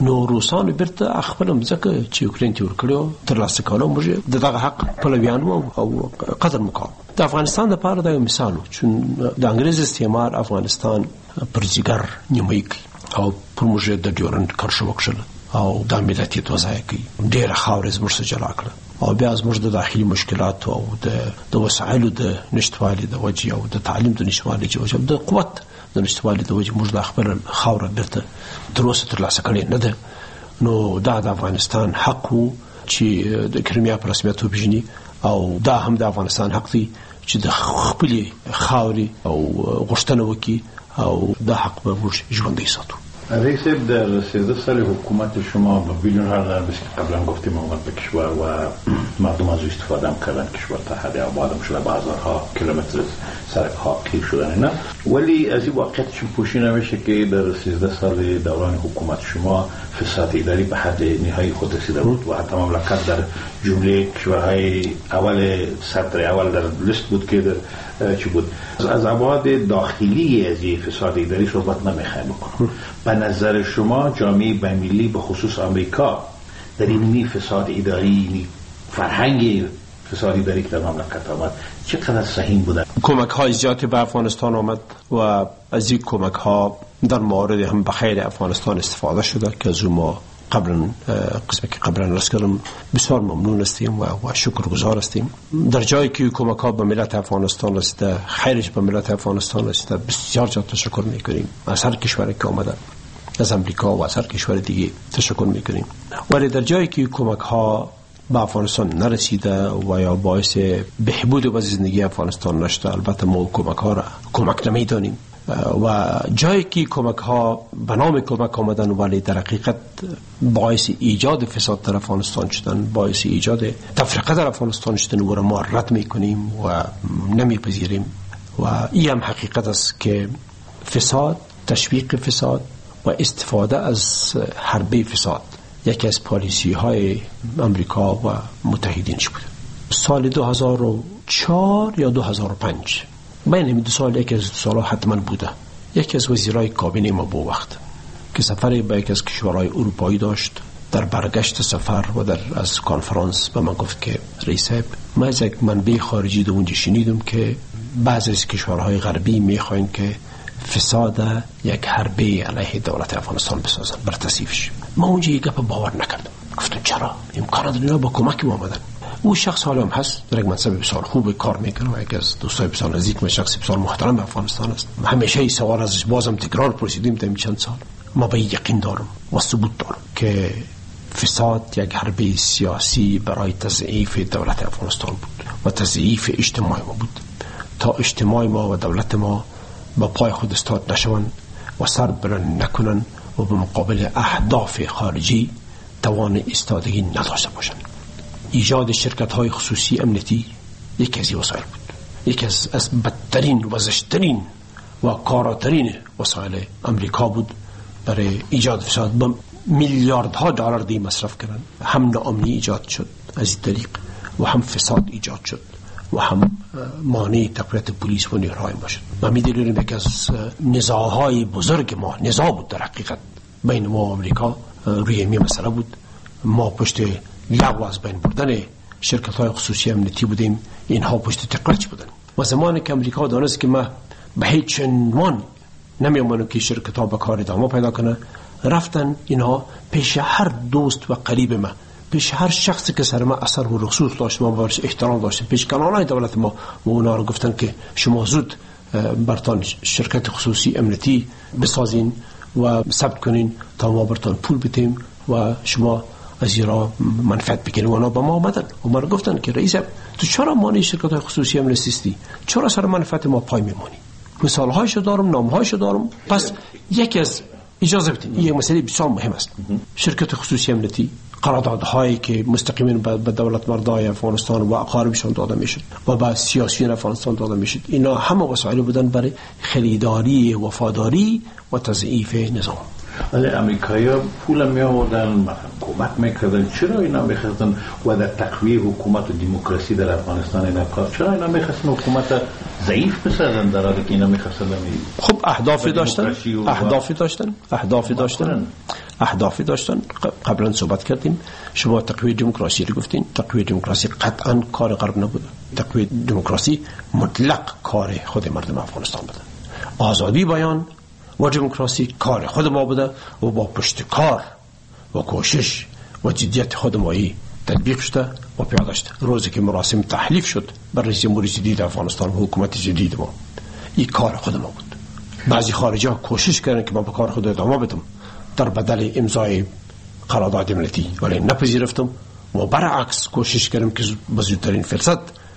نو روسان برته خپل مځکه چې یوکرين ته ورکړو تر لاسه کولو موږ دغه حق پلویان او قدر مکو. د افغانستان د پاره د مثال چې د انګريز استعمار افغانستان پر جګر نیمه کې او پر موږ د ډیورنت کرښه وکړه او د ملتي توزیع کې ډېر خاورې زموږ سره جلا کړه او بیا زموږ د داخلي مشکلات او د وسایلو د نشټوالي د وجې او د تعلیم د نشټوالي د وجې د قوت د نشټوالي د وجې موږ د خپل خاوره برته تر اوسه ترلاسه کړې نه ده. نو دا د افغانستان حق وو چې د کرمیا په رسمیت وپېژني او دا هم د افغانستان حق دی چې د خپل خاوري او غوښتنه وکړي او دا حق به موږ ژوندی ساتو. رئیس صاحب در 13 سال حکومت شما با بیلیون‌ها دلار که قبلا گفتیم آمد به کشور و مردم از استفاده هم کردن، کشور تحت آباد هم شده، بازارها کیلومتر سرک ها کیر شدن نه، ولی از این واقعیت چون پوشی نمیشه که در 13 سال دوران حکومت شما فساد اداری به حد نهایی خود رسیده بود و حتی مملکت در جمله کشورهای اول صدر اول در لیست بود که چی بود. از ابعاد داخلی از این فساد اداری صحبت نمیخوایم بکنم. به نظر شما جامعه بین‌المللی به خصوص آمریکا در این فساد اداری، فرهنگ فساد اداری که در مملکت آمد چقدر سهیم بوده؟ کمک های زیادی به افغانستان آمد و از این کمک ها در مورد هم به خیر افغانستان استفاده شده که از ما قبلا قسمی که قبلا رس کردم بسیار ممنون هستیم و شکرگزار هستیم. در جایی که کمک ها به ملت افغانستان رسیده، خیرش به ملت افغانستان رسیده، بسیار زیاد تشکر میکنیم از هر کشوری که آمده، از امریکا و از هر کشور دیگه تشکر میکنیم. ولی در جایی که کمک ها به افغانستان نرسیده و یا باعث بهبود وضع زندگی افغانستان نشده، البته ما کمک ها را کمک نمیدانیم و جایی که کمک ها به نام کمک آمدن ولی در حقیقت باعث ایجاد فساد در افغانستان شدن، باعث ایجاد تفرقه در افغانستان شدن و ما رد میکنیم و نمیپذیریم و این هم حقیقت است که فساد، تشویق فساد و استفاده از حربه فساد یکی از پالیسی های امریکا و متحدینش بوده. سال 2004 یا 2005 بین این دو سال یکی از سالها حتما بوده، یکی از وزیرای کابینه ما با وقت که سفر به یکی از کشورهای اروپایی داشت، در برگشت سفر و در از کنفرانس به من گفت که رئیس صاحب ما از یک منبع خارجی در اونجا شنیدم که بعضی از کشورهای غربی میخواین که فساد یک حربه علیه دولت افغانستان بسازن، برتصیفش. ما اونجا یک گپ باور نکردم، گفتم چرا؟ امکانات اینا با کمک ما آمدن. او شخص حالا هم هست، در یک منصب بسیار خوب کار میکنه و یکی از دوستای بسیار نزدیک، شخص بسیار محترم به افغانستان است. همیشه این سوال ازش بازم تکرار پرسیدیم تا چند سال. ما به یقین دارم و ثبوت دارم که فساد یک حربه سیاسی برای تضعیف دولت افغانستان بود و تضعیف اجتماع ما بود تا اجتماع ما و دولت ما با پای خود استاد نشوند و سر بلند نکنن و به مقابل اهداف خارجی توان ایستادگی نداشته باشند. ایجاد شرکت‌های خصوصی امنیتی یکی از وسایل بود، یکی از بدترین و زشترین و کاراترین وسایل امریکا بود برای ایجاد فساد. با میلیاردها دلار دی مصرف کردن، هم ناامنی ایجاد شد از این طریق و هم فساد ایجاد شد و هم مانع تقویت پلیس و نیروهای ما شد. ما می‌دونیم یکی از نزاع‌های بزرگ ما نزاع بود در حقیقت بین ما و امریکا روی این مسئله بود. ما پشت لغو از بین بردن شرکت‌های خصوصی امنیتی بودیم، اینها پشت تقلچ بودن و زمانی که امریکا دانست که ما به هیچ عنوان نمی‌آمدیم که شرکت‌ها به کار ادامه پیدا کنه، رفتن اینها پیش هر دوست و قریب ما، پیش هر شخصی که سر ما اثر و رسوخ داشت، ما باش احترام داشتیم، پیش کانال‌های دولت ما و اونا رو گفتن که شما زود برتان شرکت خصوصی امنیتی بسازین و ثبت کنین تا ما برتان پول بدیم و شما از ایران منفعت بگیرین. و اونا با ما آمدن و ما رو گفتن که رئیس تو چرا مانع شرکت‌های خصوصی امنیتی، چرا سر منفعت ما پای میمونی؟ مثال‌هایشو دارم، نام‌هایشو دارم. پس یکی از اجازه بدین، این مسئله بسیار مهم است. شرکت خصوصی امنیتی قراردادهایی که مستقیما به دولت مردای افغانستان و اقاربشان داده میشد و به سیاسیون افغانستان داده میشد، اینا همه وسایل بودن برای خریداری وفاداری و تضعیف نظام. ولی امریکایی‌ها پول می‌آوردن، کمک می‌کردن، چرا اینا می‌خواستن و در تقویه حکومت و دموکراسی در افغانستان اینا کار، چرا اینا می‌خواستن حکومت ضعیف بسازن در حالی که اینا می‌خواستن؟ خب اهدافی داشتن. اهدافی داشتن. قبلا صحبت کردیم، شما تقویت دموکراسی رو گفتین. تقویت دموکراسی قطعا کار غرب نبوده. تقویت دموکراسی مطلق کار خود مردم افغانستان بوده. آزادی بیان و دموکراسی کار خود ما بوده و با پشت کار و کوشش و جدیت خود مایی تطبیق شده و پیاده شده. روزی که مراسم تحلیف شد بر رئیس جمهور جدید افغانستان و حکومت جدید ما، این کار خود ما بود. بعضی خارجی ها کوشش کردن که من به کار خود ادامه بدم در بدل امضای قرارداد ملتی، ولی نپذیرفتم و برعکس کوشش کردم که به زودترین فرصت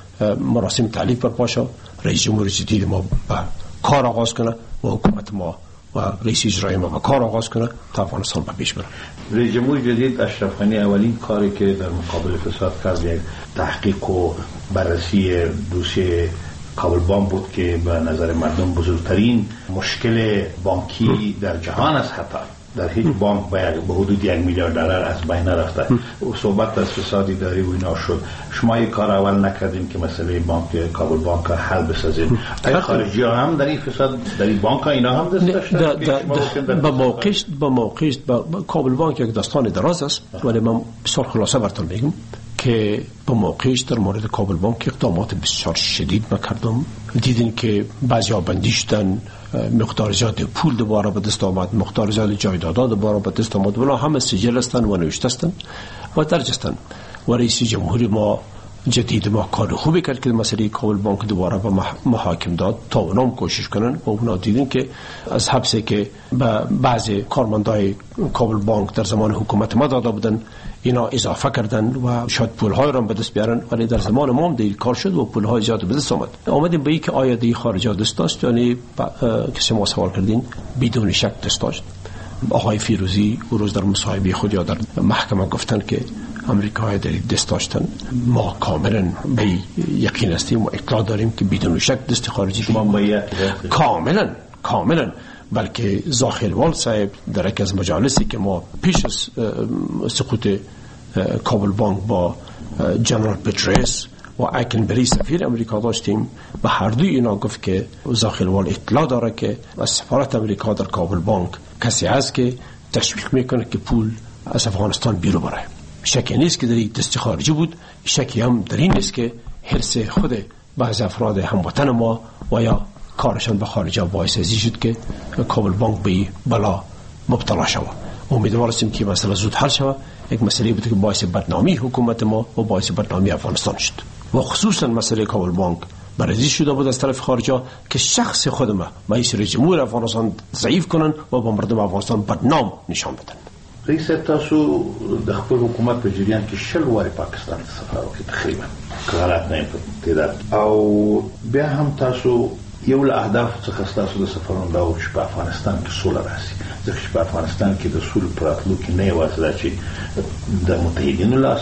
مراسم تحلیف برپا شد، رئیس جمهور جدید ما به کار آغاز کنه و حکومت ما و رئیس اجرایی ما به کار آغاز کنه تا افغانستان به پیش بره. رئیس جمهور جدید اشرف غنی اولین کاری که در مقابل فساد کرد تحقیق و بررسی دوسیه کابل بانک بود که به نظر مردم بزرگترین مشکل بانکی در جهان است. حتی در هیچ بانک به حدود $1 میلیارد از بین رفته و صحبت از فساد اداری و اینا شد. شما یک کار اول نکردیم که مسئله بانک کابل بانک حل بسازیم؟ خارجی ها هم در این فساد در این بانک اینا هم دست داشتن؟ با موقعش کابل بانک یک داستان دراز است، ولی من بسیار خلاصه براتون میگم که با موقعش در مورد کابل بانک اقدامات بسیار شدید میکردم. دیدین که بعضی‌ها بندی شدن، مقدار زیاد پول دوباره به دست آمد، مقدار زیاد جایدادها دوباره به دست آمد، ولی همه سجل هستند و نوشته هستند و درج هستند. و رئیس جمهور ما جدید ما کار خوبی کرد که مسئله کابل بانک دوباره به محاکم داد تا اونام کوشش کنن و اونا دیدن که از حبسی که بعضی کارمندای کابل بانک در زمان حکومت ما داده بودن اینا اضافه کردن و شاید پول‌های را به دست بیارن، ولی در زمان ما هم دیگه کار شد و پول‌های زیاد به دست آمد. اومدیم به این که آیا دی خارجی دست داشت، یعنی کسی ما سوال کردین بدون شک دست داشت. آقای فیروزی او روز در مصاحبه خود یا در محکمه گفتن که امریکایی در دست داشتن. ما کاملا به یقین هستیم و اطلاع داریم که بدون شک دست خارجی کاملا بلکه زاخیلوال صاحب در یک از مجالسی که ما پیش از سقوط کابل بانک با جنرال پتریس و ایکنبری سفیر امریکا داشتیم، به هر دوی اینا گفت که زاخیلوال اطلاع داره که از سفارت امریکا در کابل بانک کسی هست که تشویق میکنه که پول از افغانستان بیرون بره. شکی نیست که در این دست خارجی بود، شکی هم در این نیست که حرص خود بعض افراد هموطن ما و یا کارشان به خارج باعث ازی شد که کابل بانک به بلا مبتلا شود. امیدوار هستیم که مسئله زود حل شود. یک مسئله بود که باعث بدنامی حکومت ما و باعث بدنامی افغانستان شد و خصوصا مسئله کابل بانک بررسی شده بود از طرف خارجا که شخص خود ما رئیس جمهور افغانستان ضعیف کنن و با مردم افغانستان بدنام نشان بدن. رئیس تاسو د خپل حکومت په جریان کې شل واري پاکستان ته سفر وکړ تقریبا غلط نه پته او بیا هم تاسو یو له اهداف څخه تاسو د سفرونو دا و چې په افغانستان کې سوله راشي. ځکه چې په افغانستان کې د سولې پراتلو کې نه یوازې دا چې د متحدینو لاس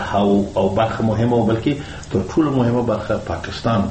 او برخه مهمه بلکې تر ټولو مهمه برخه پاکستان.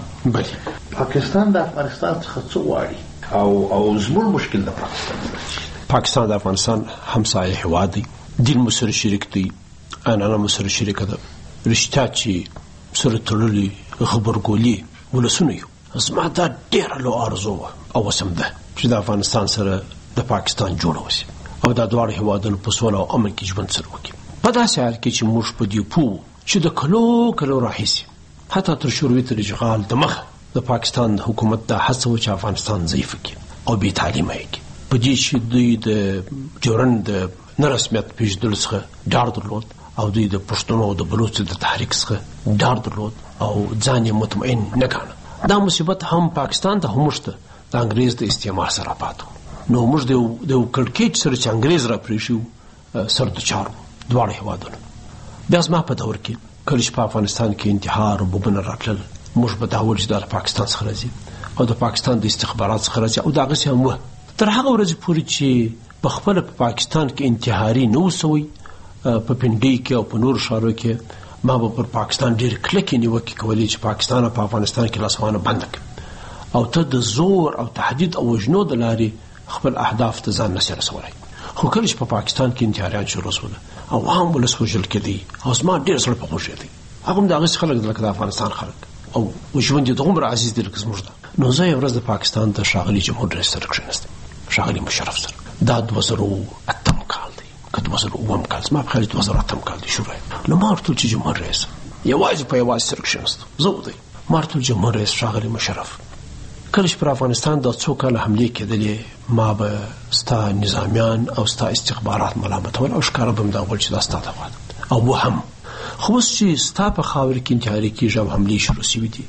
پاکستان د افغانستان څخه څه غواړي او زموږ مشکل د پاکستان د افغانستان همسایه هیواد دی، دین مو سره شریک دی، عنعنه مو سره شریک ده، رشته چې سره تړلي خبرګولي ولسونه یو. زما دا ډېره لو ارزو او وسم ده چې د افغانستان سره د پاکستان جوړ وسی او دا دواړه هیوادونو په سوله او امن کې ژوند سره وکړي. په داسې حال کې چې موږ په دې پوه چې د کلو راهیسې حتی تر شوروي تر اشغال د مخه د پاکستان حکومت دا هڅه و چې افغانستان ضعیف کړي او بې تعلیمه یې کړي. په دې چې دوی د جوړن د نرسمیت پیژندلو څخه ډار درلود او دوی د پښتنو او د بلوچو د تحریک څخه ډار درلود او ځان یې مطمئن نه ګاڼه. دا مصیبت هم پاکستان ته هم شته د انګریز د استعمار سره پاتو. نو موږ د کړکېچ سره چې انګریز را پرېښي سر د چارو دواړه هیوادونه. بیا زما په دور کې کله چې په افغانستان کې انتحار او بمونه راتلل موږ به دا ویل چې دا پاکستان څخه راځي او د پاکستان د استخبارات څخه راځي او دغسې هم وه. تر هغه ورځې پورې چې په خپله په پاکستان کې انتحاري نه وسوی په پنډۍ کې او په نورو ښارو کې ما به پر پاکستان ډېر کلکې نیوکې کولې چې پاکستان په افغانستان کې لاسوانه بنده کړي او ته د زور او تهدید او وژنو د لارې خپل اهداف ته ځان نشې رسولی. خو کله چې په پاکستان کې انتحاریان شروع شول او عام ولس وژل کېدی او زما ډېر زړه په خوږېدی. هغه هم د هغسې خلک دي لکه د افغانستان خلک او ژوند یې دومره عزیز دی لکه زموږ ده. نو زه یو ورځ د پاکستان د ښاغلي جمهور رئیس سره کښېنستم، ښاغلي مشرف سره. دا 2008 کال دی که 2009 کال زما په خیال 2008 کال دی شروع نو ما ورته چې جمهور رئیس یوازې په یوازې سره کښېناستو زه ودی ما ورته جمهور رئیس ښاغلی مشرف کله چې پر افغانستان د څو کاله حملې کېدلې ما به ستا نظامیان او ستا استخبارات ملامتول او ښکاره به مې دا ویل چې دا ستا دغه ده او و هم خو اوس چې ستا په خاوره کې انتحاري کېږي او حملې شروع شوي دي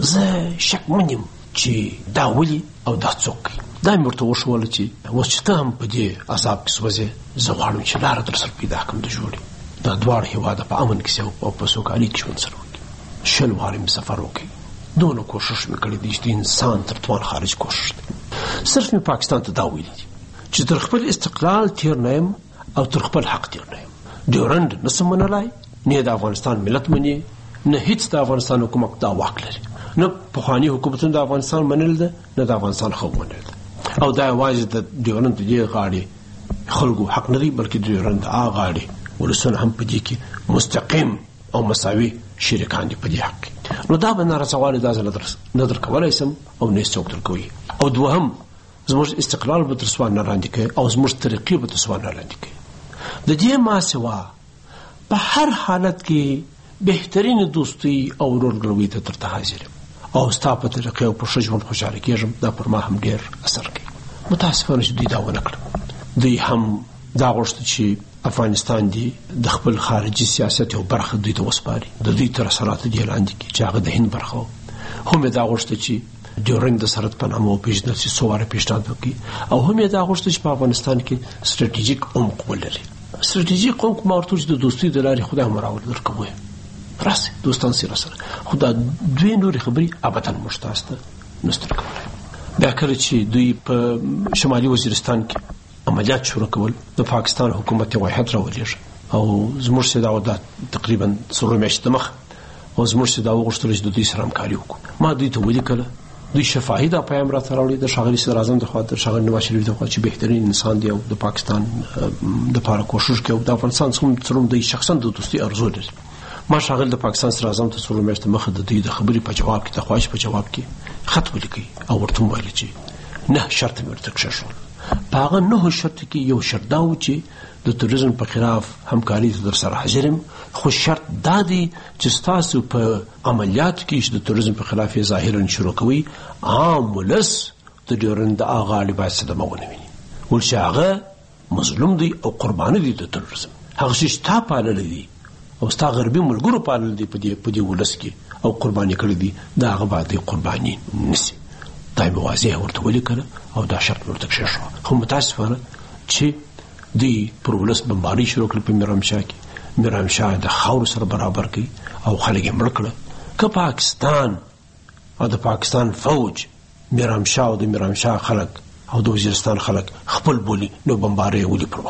زه شکمن یم چې دا ولي او دا څوک کوي دا مې ورته وښوله چې اوس چې ته هم په دې عذاب کې سوځې زه غواړم چې لاره در سره پیدا کړم د ژغورې دا دواړه هېواده په امن کې او په سوکالي کې ژوند سره وکړي 60 وارې مې سفر وکړي دونه کوشش مې کړی دی چې د انسان تر توان خارج کوشش دی صرف مې پاکستان ته دا ویلي دي چې تر خپل استقلال تیر نه یم او تر خپل حق تیر نه یم ډیورنډ نسم منلای نه د افغانستان ملت مني نه هیڅ د افغانستان حکومت دا واک لري نه پخواني حکومتونه د افغانستان منل ده نه د افغانستان خلک منل ده او دا یوازې د ډیورنډ د دې غاړې خلکو حق نه دی بلکې د ډیورنډ هغه غاړې ولسونه هم په دې کې مستقیم او مساوي شریکان دي په دې حق کې نو دا به نارسوالی دا زه نه درکولی سم او نه څوک درکوي او دوهم زموږ استقلال به تر سوال نه لاندې کوي او زموږ طریقې به تر سوال نه لاندې کوي د دې ما سوا په هر حالت کې بهترین دوستي او ورورګلوۍ ته درته حاضر یم او ستا په طریقې او په ښه ژوند خوشحاله کېږم دا پر ما هم ډېر اثر کوي متاسفانه چې دوی دا ونه کړه دوی هم دا غوښته چې افغانستان دی د خپل خارجي سیاست یو برخه دوی ته وسپاري د دوی تر اثرات دی لاندې کې چې هغه د هند برخه هم دا غوښته چې ډیورنډ د سرحد په نامه وپېژندل شي څو واره پیشنهاد وکړي او هم دا غوښته چې په افغانستان کې ستراتیژیک عمق ولري ستراتیژیک عمق ما ورته د دوستۍ د لارې خدای مراول درکوي راسه دوستان سره خو دا دوی نورې خبرې ابدا موږ تاسو ته نشته کولی بیا کله چې دوی په شمالي وزیرستان کې عملیات شروع کول د پاکستان حکومت یو هیات راولېږه او زموږ سره دا تقریبا څلور میاشتې دمخه او زموږ سره دا وغوښتل چې د دوی سره همکاري وکړو ما دوی ته ولیکله دوی شفاهي دا پیغام راته راوړی د ښاغلي صدراعظم د خوا د ښاغلي نواز شریف د خوا چې بهترین انسان دی او د پاکستان دپاره کوښښ کوي او د افغانستان سره دوی شخصا د دوستۍ ارزو لري ما ښاغلي د پاکستان صدراعظم ته څلور میاشتې مخه د دوی د خبرې په جواب کې د خواهش په جواب کې خط ولیکئ او ورته مې ویل چې نه شرط مې ورته کښېښول په هغه 9 شرط کې یو شرط دا و چې د تروریزم په خلاف همکاري ته در سره حاضر یم خو شرط دا دی چې ستاسو په عملیاتو کې چې د تروریزم په خلاف یې ظاهرا شروع کوي عام ولس د ډیورنډ د هغه غاړې باید صدمه ونه ویني ول چې هغه مظلوم دی او قرباني دی د تروریزم هغه چې تا پاللی دی او ستا غربي ملګرو پاللی دی په دې ولس کې او قرباني کړی دی د هغه باید قرباني نسی دا مې واضح ورته ولیکله او دا شرط ورته کښېښوه خو متاسفانه چې دوی پر ولس بمباري شروع کړې په میرامشاه کې میرامشاه د خاورو سره برابر کړي او خلک یې مړه کړه که پاکستان او د پاکستان فوج میرامشاه او د میرامشاه خلک او د وزیرستان خلک خپل بولي نو بمباري یې ولې پر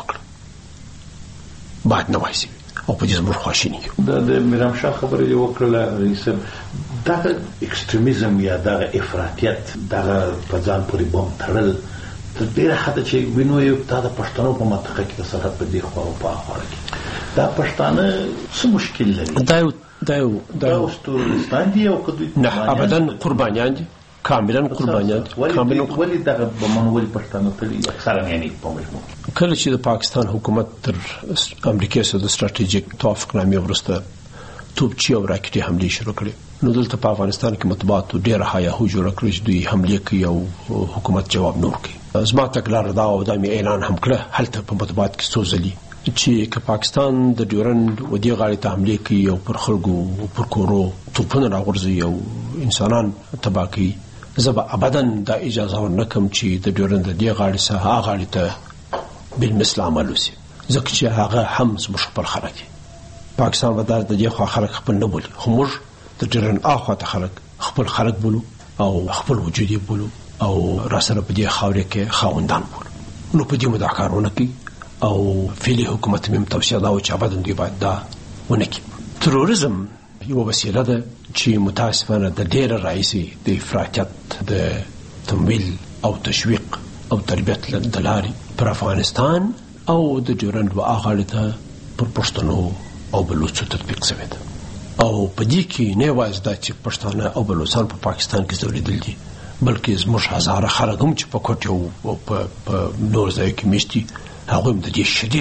وکړه باید نه وای شوي او په دې زموږ خواشیني یو د میرامشاه خبره یې وکړله رئیس دغه اکستریمیزم یا دغه افراطیت دغه په ځان پورې بم تړل تر ډېره حده چې وینو یو دا د پښتنو په منطقه کې د سرحد په دې خوا او په هغه خوا کې دا پښتانه څه مشکل لري دا اوس ترکستان دي او که دوی نه ابدا قربانیان دي کاملا قربانیان دي ولې دغه بمونه ولې پښتانه تړي اکثرا یعنې په مجموع کله چې د پاکستان حکومت تر امریکا سره د ستراتیژیک توافقنامې وروسته توپچي او راکټي حملې شروع کړې نو دلته په افغانستان کې مطبوعاتو ډېره هیاهو جوړه کړې چې دوی حملې کوي او حکومت جواب نه ورکوي زما تګلاره دا او دا مې اعلان هم کړه هلته په مطبوعات کې څو ځلې چې که پاکستان د ډیورنډ و دې غاړې ته حملې کوي او پر خلکو پر کورو توپونه راغورځوي او انسانان تباه کوي زه به ابدا دا اجازه ورنه کړم چې د ډیورنډ د دې غاړې څخه هغه غاړې ته بالمثل عمل وشي ځکه چې هغه هم زموږ خپل خلک دي پاکستان به د دې خوا خلک خپل نه بولي خو موږ د ډیورنډ اخوا ته خلک خپل خلک بولو او خپل وجود یې بولو او را سره په دې خاورې کې خاوندان بولو نو په دې مو دا کارونه کوي او فعلي حکومت مې توصیه دا و چې ابدا دوی باید دا ونه کړي تروریزم یوه وسیله ده چې متاسفانه د ډېره راهیسې د افراطیت د تمویل او تشویق او تربیت د لارې پر افغانستان او د ډیورنډ و هغه غاړې ته پر پښتنو او بلوڅو تطبیق شوی ده او په دې کې نه یوازې دا چې پښتانه او بلوڅان په پاکستان کې ځورېدل دي بلکې زموږ هزاره خلک هم چې په کوټې او په نور ځایو کې میشت دي هغوی هم د دې شدیدا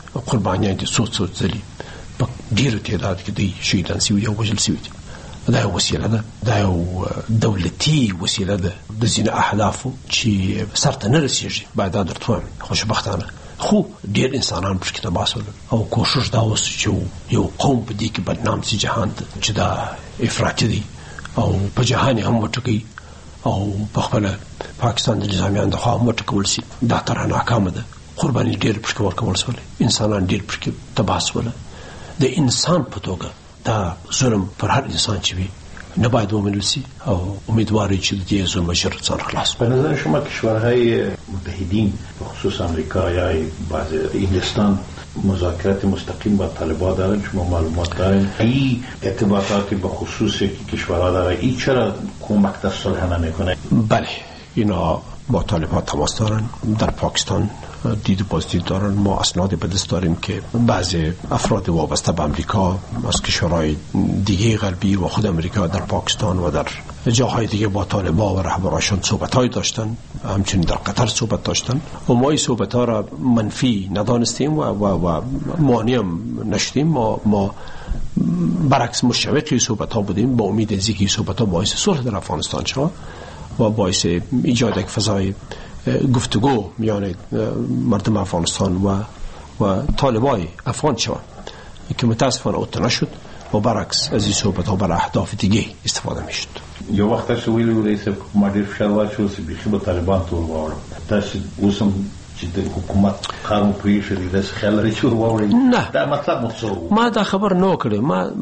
قربانیان دي څو ځلې په ډېرو تعداد کې دی شهیدان شوي دي او وژل شوي دي. دا یو وسیله ده، دا یو دولتي وسیله ده د ځینو اهدافو چې سرته نه رسېږي. باید دا درته وایم خوشبختانه، خو ډېر انسانان پکې تباه شول او کوشش دا اوس چې یو قوم په دې کې بدنام شي جهان ته چې دا افراطي دی او په جهان هم وټکوي او په خپله پاکستان د نظامیانو د خوا هم وټکول شي. دا طرح ناکامه ده. قرباني ډېر پکې ورکول شوله، انسانان ډېر پکې تباه شوله. د انسان په توګه دا ظلم پر هر انسان چې وي نه باید ومنل شي او امیدواري چې د دې ظلم ژر ځان خلاص. به نظر شما کشورهای متحدین بخصوص امریکا یا بعض انگلستان مذاکرات مستقیم با طالبان دارن؟ شما معلومات دارن این ارتباطاتی به خصوص کشورها داره؟ این چرا کمک در صلح نمیکنه؟ بله، اینا با طالبان تماس دارن، در پاکستان دید پازیتیو دارن. ما اسناد به دست داریم که بعضی افراد وابسته به امریکا از کشورهای دیگه غربی و خود امریکا در پاکستان و در جاهای دیگه با طالبان و رهبرانشان صحبت‌های داشتن، همچنین در قطر صحبت داشتن و ما این صحبت‌ها را منفی ندانستیم و مانع نشدیم. ما برعکس مشوق صحبت‌ها بودیم با امید از اینکه صحبت‌ها باعث صلح در افغانستان شود و باعث ایجاد یک فضای گفتگو میان مردم افغانستان و طالبای افغان شود که متاسفانه اوت نشد و برعکس از این صحبت‌ها برای اهداف دیگه استفاده میشد. یو وخت چې ویلو رئیس حکومت ډیر فشار واچول چې بیخي به طالبان ته ورواړو. تاسو اوسم چې د حکومت قانون پریښی د خیال لري چې ورواړي؟ نه، دا مطلب مخصوص ما دا خبر نه کړې.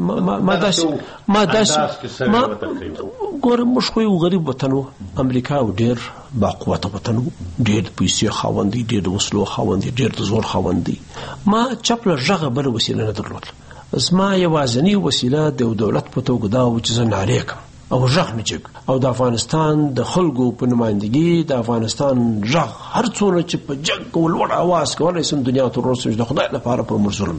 ما داس ګورم موږ خو یو غریب وطن و. امریکا و ډیر با قوت وطن و، ډیر پیسې خاوندي، ډیر د وسلو خاوندي، ډیر د زور خاوندي. ما چپله ژغه بل وسیله نه درلوده. زما یوازینی وسیله د دولت په توګه دا و چې زه نارې کړم او ژغ مې جګ او د افغانستان د خلکو په نمایندګي د افغانستان ژغ هر څونه چې په جګ او لوړ اواز کولی شم دنیا ته ورسوي د خدای لپاره پر موږ ظلم.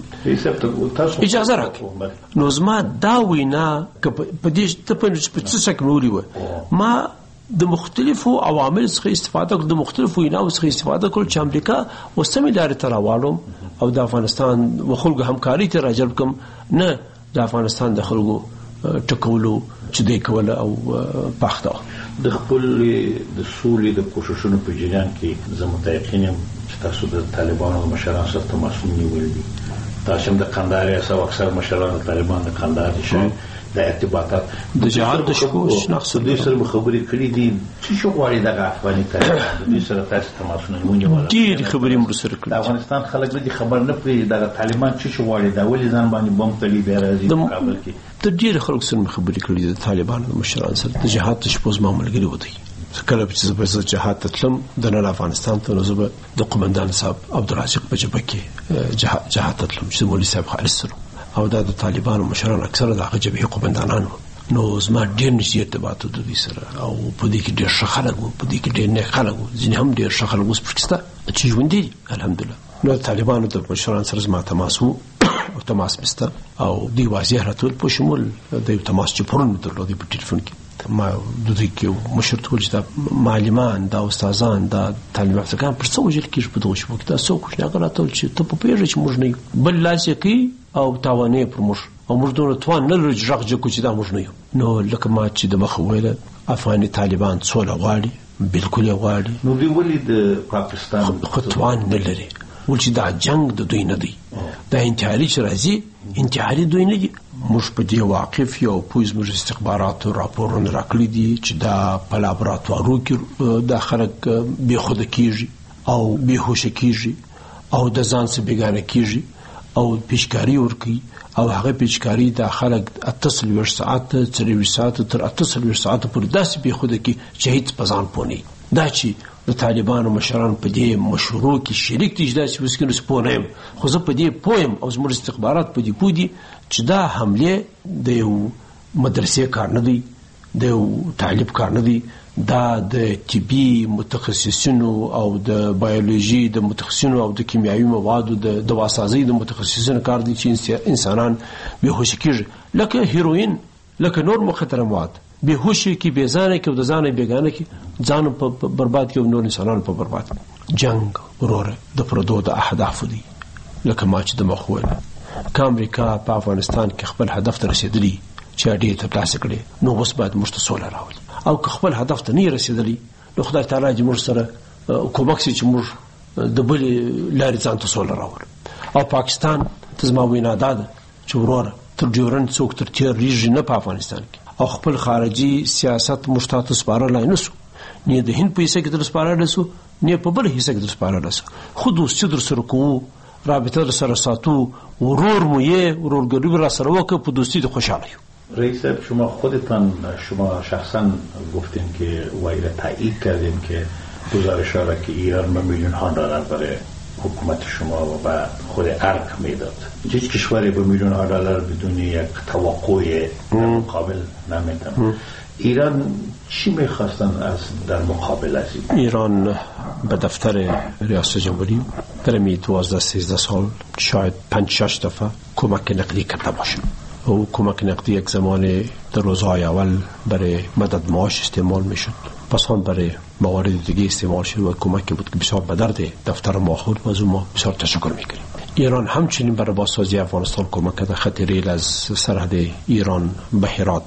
اجازه راکړئ. نو زما دا وینا که په دې ته په څه شک مې ولیوه، ما د مختلفو عوامل څخه استفاده کړ، د مختلفو ویناو څخه استفاده کړ چې امریکا وسمې لارې ته راوړم او د افغانستان و خلکو همکاري ته راجلب کړم، نه د افغانستان د خلکو ټکولو چې دوی کوله او پاخته. د خپل د سولې د کوششونو په جریان کې زه متیقن یم چې تاسو د طالبانو مشرانو سره تماسونه نیولي دي. تاسو هم د قندهار یا اکثر مشران طالبان د قندهار دي د ارتباطات د جهاد د شناخت دوی سره خبرې کړې دي چې غواړي دغه افغاني طالبان دوی سره تاسو تماسونه نیولي؟ ډېرې خبرې مو سره کړې. د افغانستان خلک دې خبر نه پرې دغه طالبان چې غواړي دا ولې ځان باندې بم تړي بیا راځي په کابل کې. د ډېر خلکو سره خبرې کړې دي د طالبانو د مشرانو سره. د جهاد د شپو زما ملګري ودی کله چې زه جهاد ته تلم د نن افغانستان ته، نو زه د قومندان صاحب عبدالرازق په جبهه کې جهاد ته تلم چې مولوي صاحب خالص سره او دا د طالبانو مشران اکثره د هغه جبهې قومندانان وو. نو زما ډېر نږدې ارتباط د دوی سره او په دې کې ډېر ښه خلک وو، په دې کې ډېر نیک خلک وو، ځینې هم ډېر ښه خلک اوس پکې شته چې ژوندي دي الحمدلله. نو د طالبانو د مشران سره زما تماس وو او تماس مې سته او دوی واضح راته په شمول د یو تماس چې پرون مې درلودی په ټلیفون کې. ما د دوی کې مشر ټول چې دا معلمان، دا استادان، دا تعلیم یافتگان پر څه وژل کېږي په دغه شپو کې. دا څوک چې هغه راته چې ته په پوهېږې چې موږ نه یو، بل لاس یې کوي او تاوانې پر موږ او موږ دونه توان نه لرو چې غږ جګو چې دا موږ نه یو. نو لکه ما چې د مخه ویله افغاني طالبان سوله غواړي، بالکل یې غواړي. نو دوی ولې د پاکستان خو توان نه لري ول چې دا جنگ د دوی نه دی، دا انتحاري چې راځي انتحاري دوی نه دي. موږ په دې واقف یو پوه زموږ استخباراتو راپورونه راکړي دي چې دا په لابراتوارو کې دا خلک بېخوده کېږي او بېهوشه کېږي او د ځان څخه بېګانه کېږي او پیچکاري ورکوي او هغه پیچکاري دا خلک 48 ساعت 40 ساعت تر 48 ساعت پورې داسې بېخوده کې چې هیڅ په ځان پوه نه دا چې د طالبانو مشران په دې مشورو کې شریک دي چې داسې وسکینو سپو نه یم، خو زه په دې پوه یم او زموږ استخبارات په دې پوه دي چې دا حملې د یو مدرسې کار نه دی، د یو طالب کار نه دی، دا د طبي متخصصینو او د بیولوژي د متخصصینو او د کیمیاوي موادو د دواسازۍ د متخصصینو کار دی چې انسانان بېهوشه کېږي لکه هیروین، لکه نور مخدره مواد بېهوشي کې بېځانه کې او د ځانه بېګانه کې ځان په برباد کې او نور انسانان په برباد کې. جنگ وروره د پردو د اهدافو دی، لکه ما چې د مخ ویل که امریکا په افغانستان کې خپل هدف ته رسیدلی چې اډې ته ترلاسه کړي نو اوس باید موږ ته سوله راولي او که خپل هدف ته نه رسیدلی نو خدای تعالی دې موږ سره کومک شي چې موږ د بلې لارې ځان ته سوله راوړو. او پاکستان ته زما وینا دا ده چې وروره تر ډیورنډ څوک تر تېرېږي نه په افغانستان کې او خپل خارجي سیاست موږ ته سپارلی نه سو نه د هند په حصه کې در سپارلی سو نه په بل حصه کې در سپارلی سو خو دوستي در سره کوو رابطه در سره ساتو ورور مو یه ورورگری را سره وکړو په دوستی د خوشاله یو. رئیس صاحب شما شخصا گفتین که وایره تایید کردین که گزارش را که ایران به میلیون ها دلار برای حکومت شما و به خود ارگ میداد. هیچ کشوری به میلیون ها دلار بدون یک توقع مقابل نمیتونه. ایران چی میخواستن از در مقابل از این؟ ایران به دفتر ریاست جمهوری در می 12-13 سال شاید 5-6 دفعه کمک نقدی کرده باشه. او کمک نقدی یک زمان در روزهای اول برای مدد معاش استعمال میشد، پس آن برای موارد دیگه استعمال شد و کمکی بود که بسیار به درد دفتر ما خورد و از اون ما بسیار تشکر میکنیم. ایران همچنین برای بازسازی افغانستان کمک کرده. خط ریل از سرحد ایران به هرات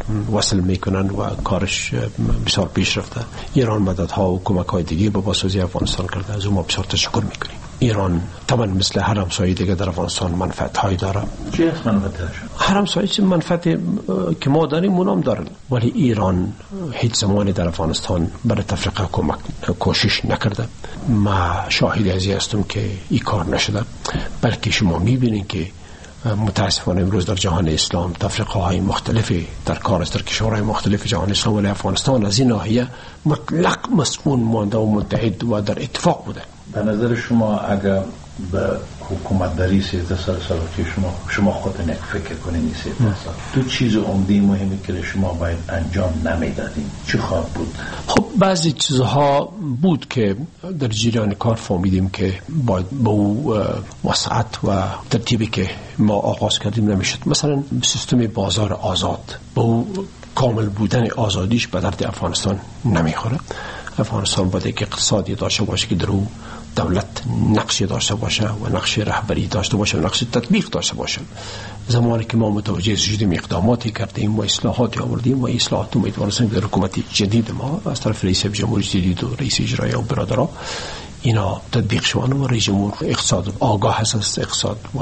وصل میکنن و کارش بسیار پیش رفته. ایران مددها و کمک های دیگه به بازسازی افغانستان کرده، از اون ما بسیار تشکر میکنیم. ایران طبعا مثل هر همسایه دیگه در افغانستان منفعت هایی داره. چی است منفعتش؟ هر همسایه چه منفعت که ما داریم اونام دارن، ولی ایران هیچ زمانی در افغانستان برای تفریق کمک کوشش نکرده. ما شاهدی از این هستم که این کار نشده، بلکه شما میبینین که متاسفانه امروز در جهان اسلام تفریقه های مختلفی در کار است در کشورهای مختلف جهان اسلام، ولی افغانستان از این ناحیه مطلق مسئول مانده و متحد و در اتفاق بوده. به نظر شما اگر به حکومت داری 13 سال که شما خودتون یک فکر کنین 13 سال دو چیز عمده مهمی که شما باید انجام نمیدادین چی خواهد بود؟ خب بعضی چیزها بود که در جریان کار فهمیدیم که باید به او وسعت و ترتیبی که ما آغاز کردیم نمیشد. مثلا سیستم بازار آزاد به او کامل بودن آزادیش به درد افغانستان نمیخوره. افغانستان باید یک اقتصادی داشته باشه که در او دولت نقشی داشته باشه و نقش رهبری داشته باشه و نقش تطبیق داشته باشه. زمانی که ما متوجه شدیم اقداماتی کردیم و اصلاحاتی آوردیم و اصلاحات امیدواریم در حکومت جدید ما از طرف رئیس جمهوری جدید و رئیس اجرایی و برادرها اینا تطبیق شوند و رئیس جمهور اقتصاد آگاه هست از اقتصاد و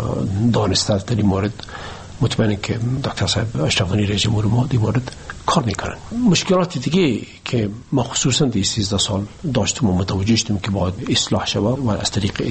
دانسته در این مورد مطمئنم که دکتر صاحب اشرف غنی رئیس جمهور ما در مورد کار میکنن. مشکلات دیگه که ما خصوصا در 13 سال داشتیم و متوجه شدیم که باید اصلاح شود و از طریق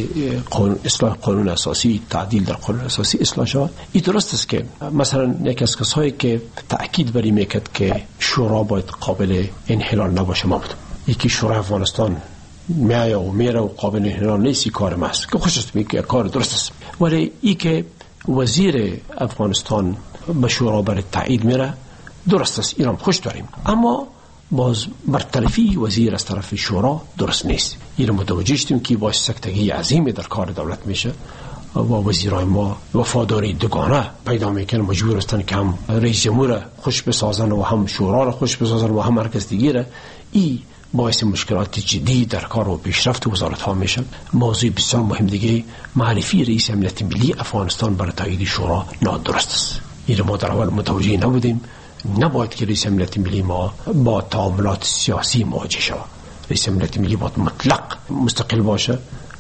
اصلاح قانون اساسی، تعدیل در قانون اساسی اصلاح شود. این درست است که مثلا یکی از کسایی که تأکید بر این میکرد که شورا باید قابل انحلال نباشه ما بود. یکی شورای افغانستان میایه و میره و قابل انحلال نیست، کار ما است که خوشست میگه کار درست است. ولی ای که وزیر افغانستان به شورا برای تایید میره درست است، ایران خوش داریم، اما باز برطرفی وزیر از طرف شورا درست نیست. این متوجه شدیم که باعث سکتگی عظیمی در کار دولت میشه و وزیرای ما وفاداری دوگانه پیدا میکنن، مجبور هستن که هم رئیس جمهور خوش بسازن و هم شورا را خوش بسازن و هم مرکز دیگه. این باعث مشکلات جدی در کار و پیشرفت وزارت ها میشن. موضوع بسیار مهم دیگه معرفی رئیس امنیت ملی افغانستان برای تایید شورا نادرست است. این ما در اول متوجه نبودیم. نباید که رئیس امنیت ملی ما با تعاملات سیاسی مواجه شود. رئیس امنیت ملی باید مطلق مستقل باشه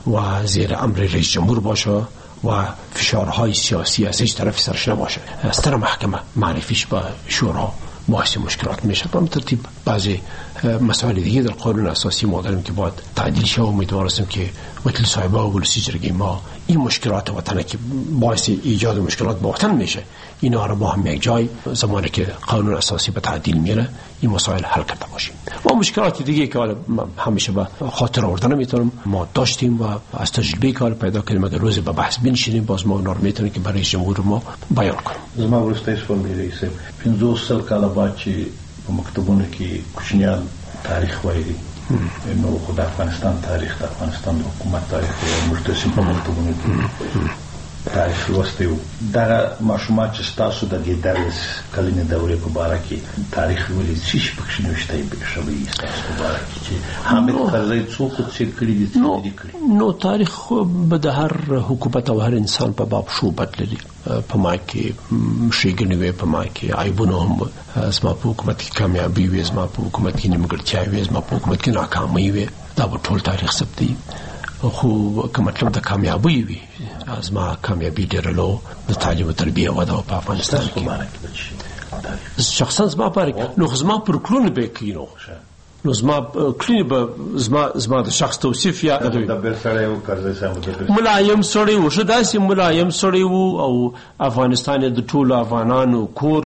و زیر امر رئیس جمهور باشه و فشارهای سیاسی از هیچ طرف سرش نباشه. از طرف محکمه معرفیش با شورا باعث مشکلات میشه. به ترتیب بعضی مسائل دیگه در قانون اساسی ما داریم که باید تعدیل شه و امیدواریم که وکیل صاحبه و ولسی جرگی ما این مشکلات وطن که باعث ایجاد مشکلات با وطن میشه اینا رو با هم یک جای زمانی که قانون اساسی به تعدیل میره این مسائل حل کرده باشیم. و مشکلات دیگه که همیشه به خاطر آوردن میتونم ما داشتیم و از تجربه کار پیدا کردیم اگر روز به بحث بنشینیم باز ما اونا رو میتونیم که برای جمهور ما بیان کنیم. ما ورسته سوال میرسه 50 سال کاله بعد چې په مکتبونو کې کوچنیان تاریخ وایي نو خود افغانستان تاریخ د افغانستان د حکومت تاریخ مرتسم په مکتبونو کې تاریخ لوستی و دا ماشومان چې تاسو د ګیدارس کلینې دورې په باره کې تاریخ ولې څه پکې نشته به شوی تاسو په باره کې چې حامد کرزی څوک چې کړی دي نو تاریخ به د هر حکومت او هر انسان په باب شو بدللی په ما کې شیګنې وې په ما کې عیبونه هم زما په حکومت کې کامیابی وې زما په حکومت کې نیمګړتیا وې زما په حکومت کې ناکامي وې دا به ټول تاریخ ثبتي خو که مطلب د کامیابی وي زما کامیابی ډېره لو د تعلیم او تربیه وده په افغانستان کې شخصا زما پاره نو زما پر کلونه به کینو نو زما کلینی به زما د شخص توصیف یا د بل سره یو کرزی صاحب ملایم سړی و شو داسې ملایم سړی و او افغانستان د ټولو افغانانو کور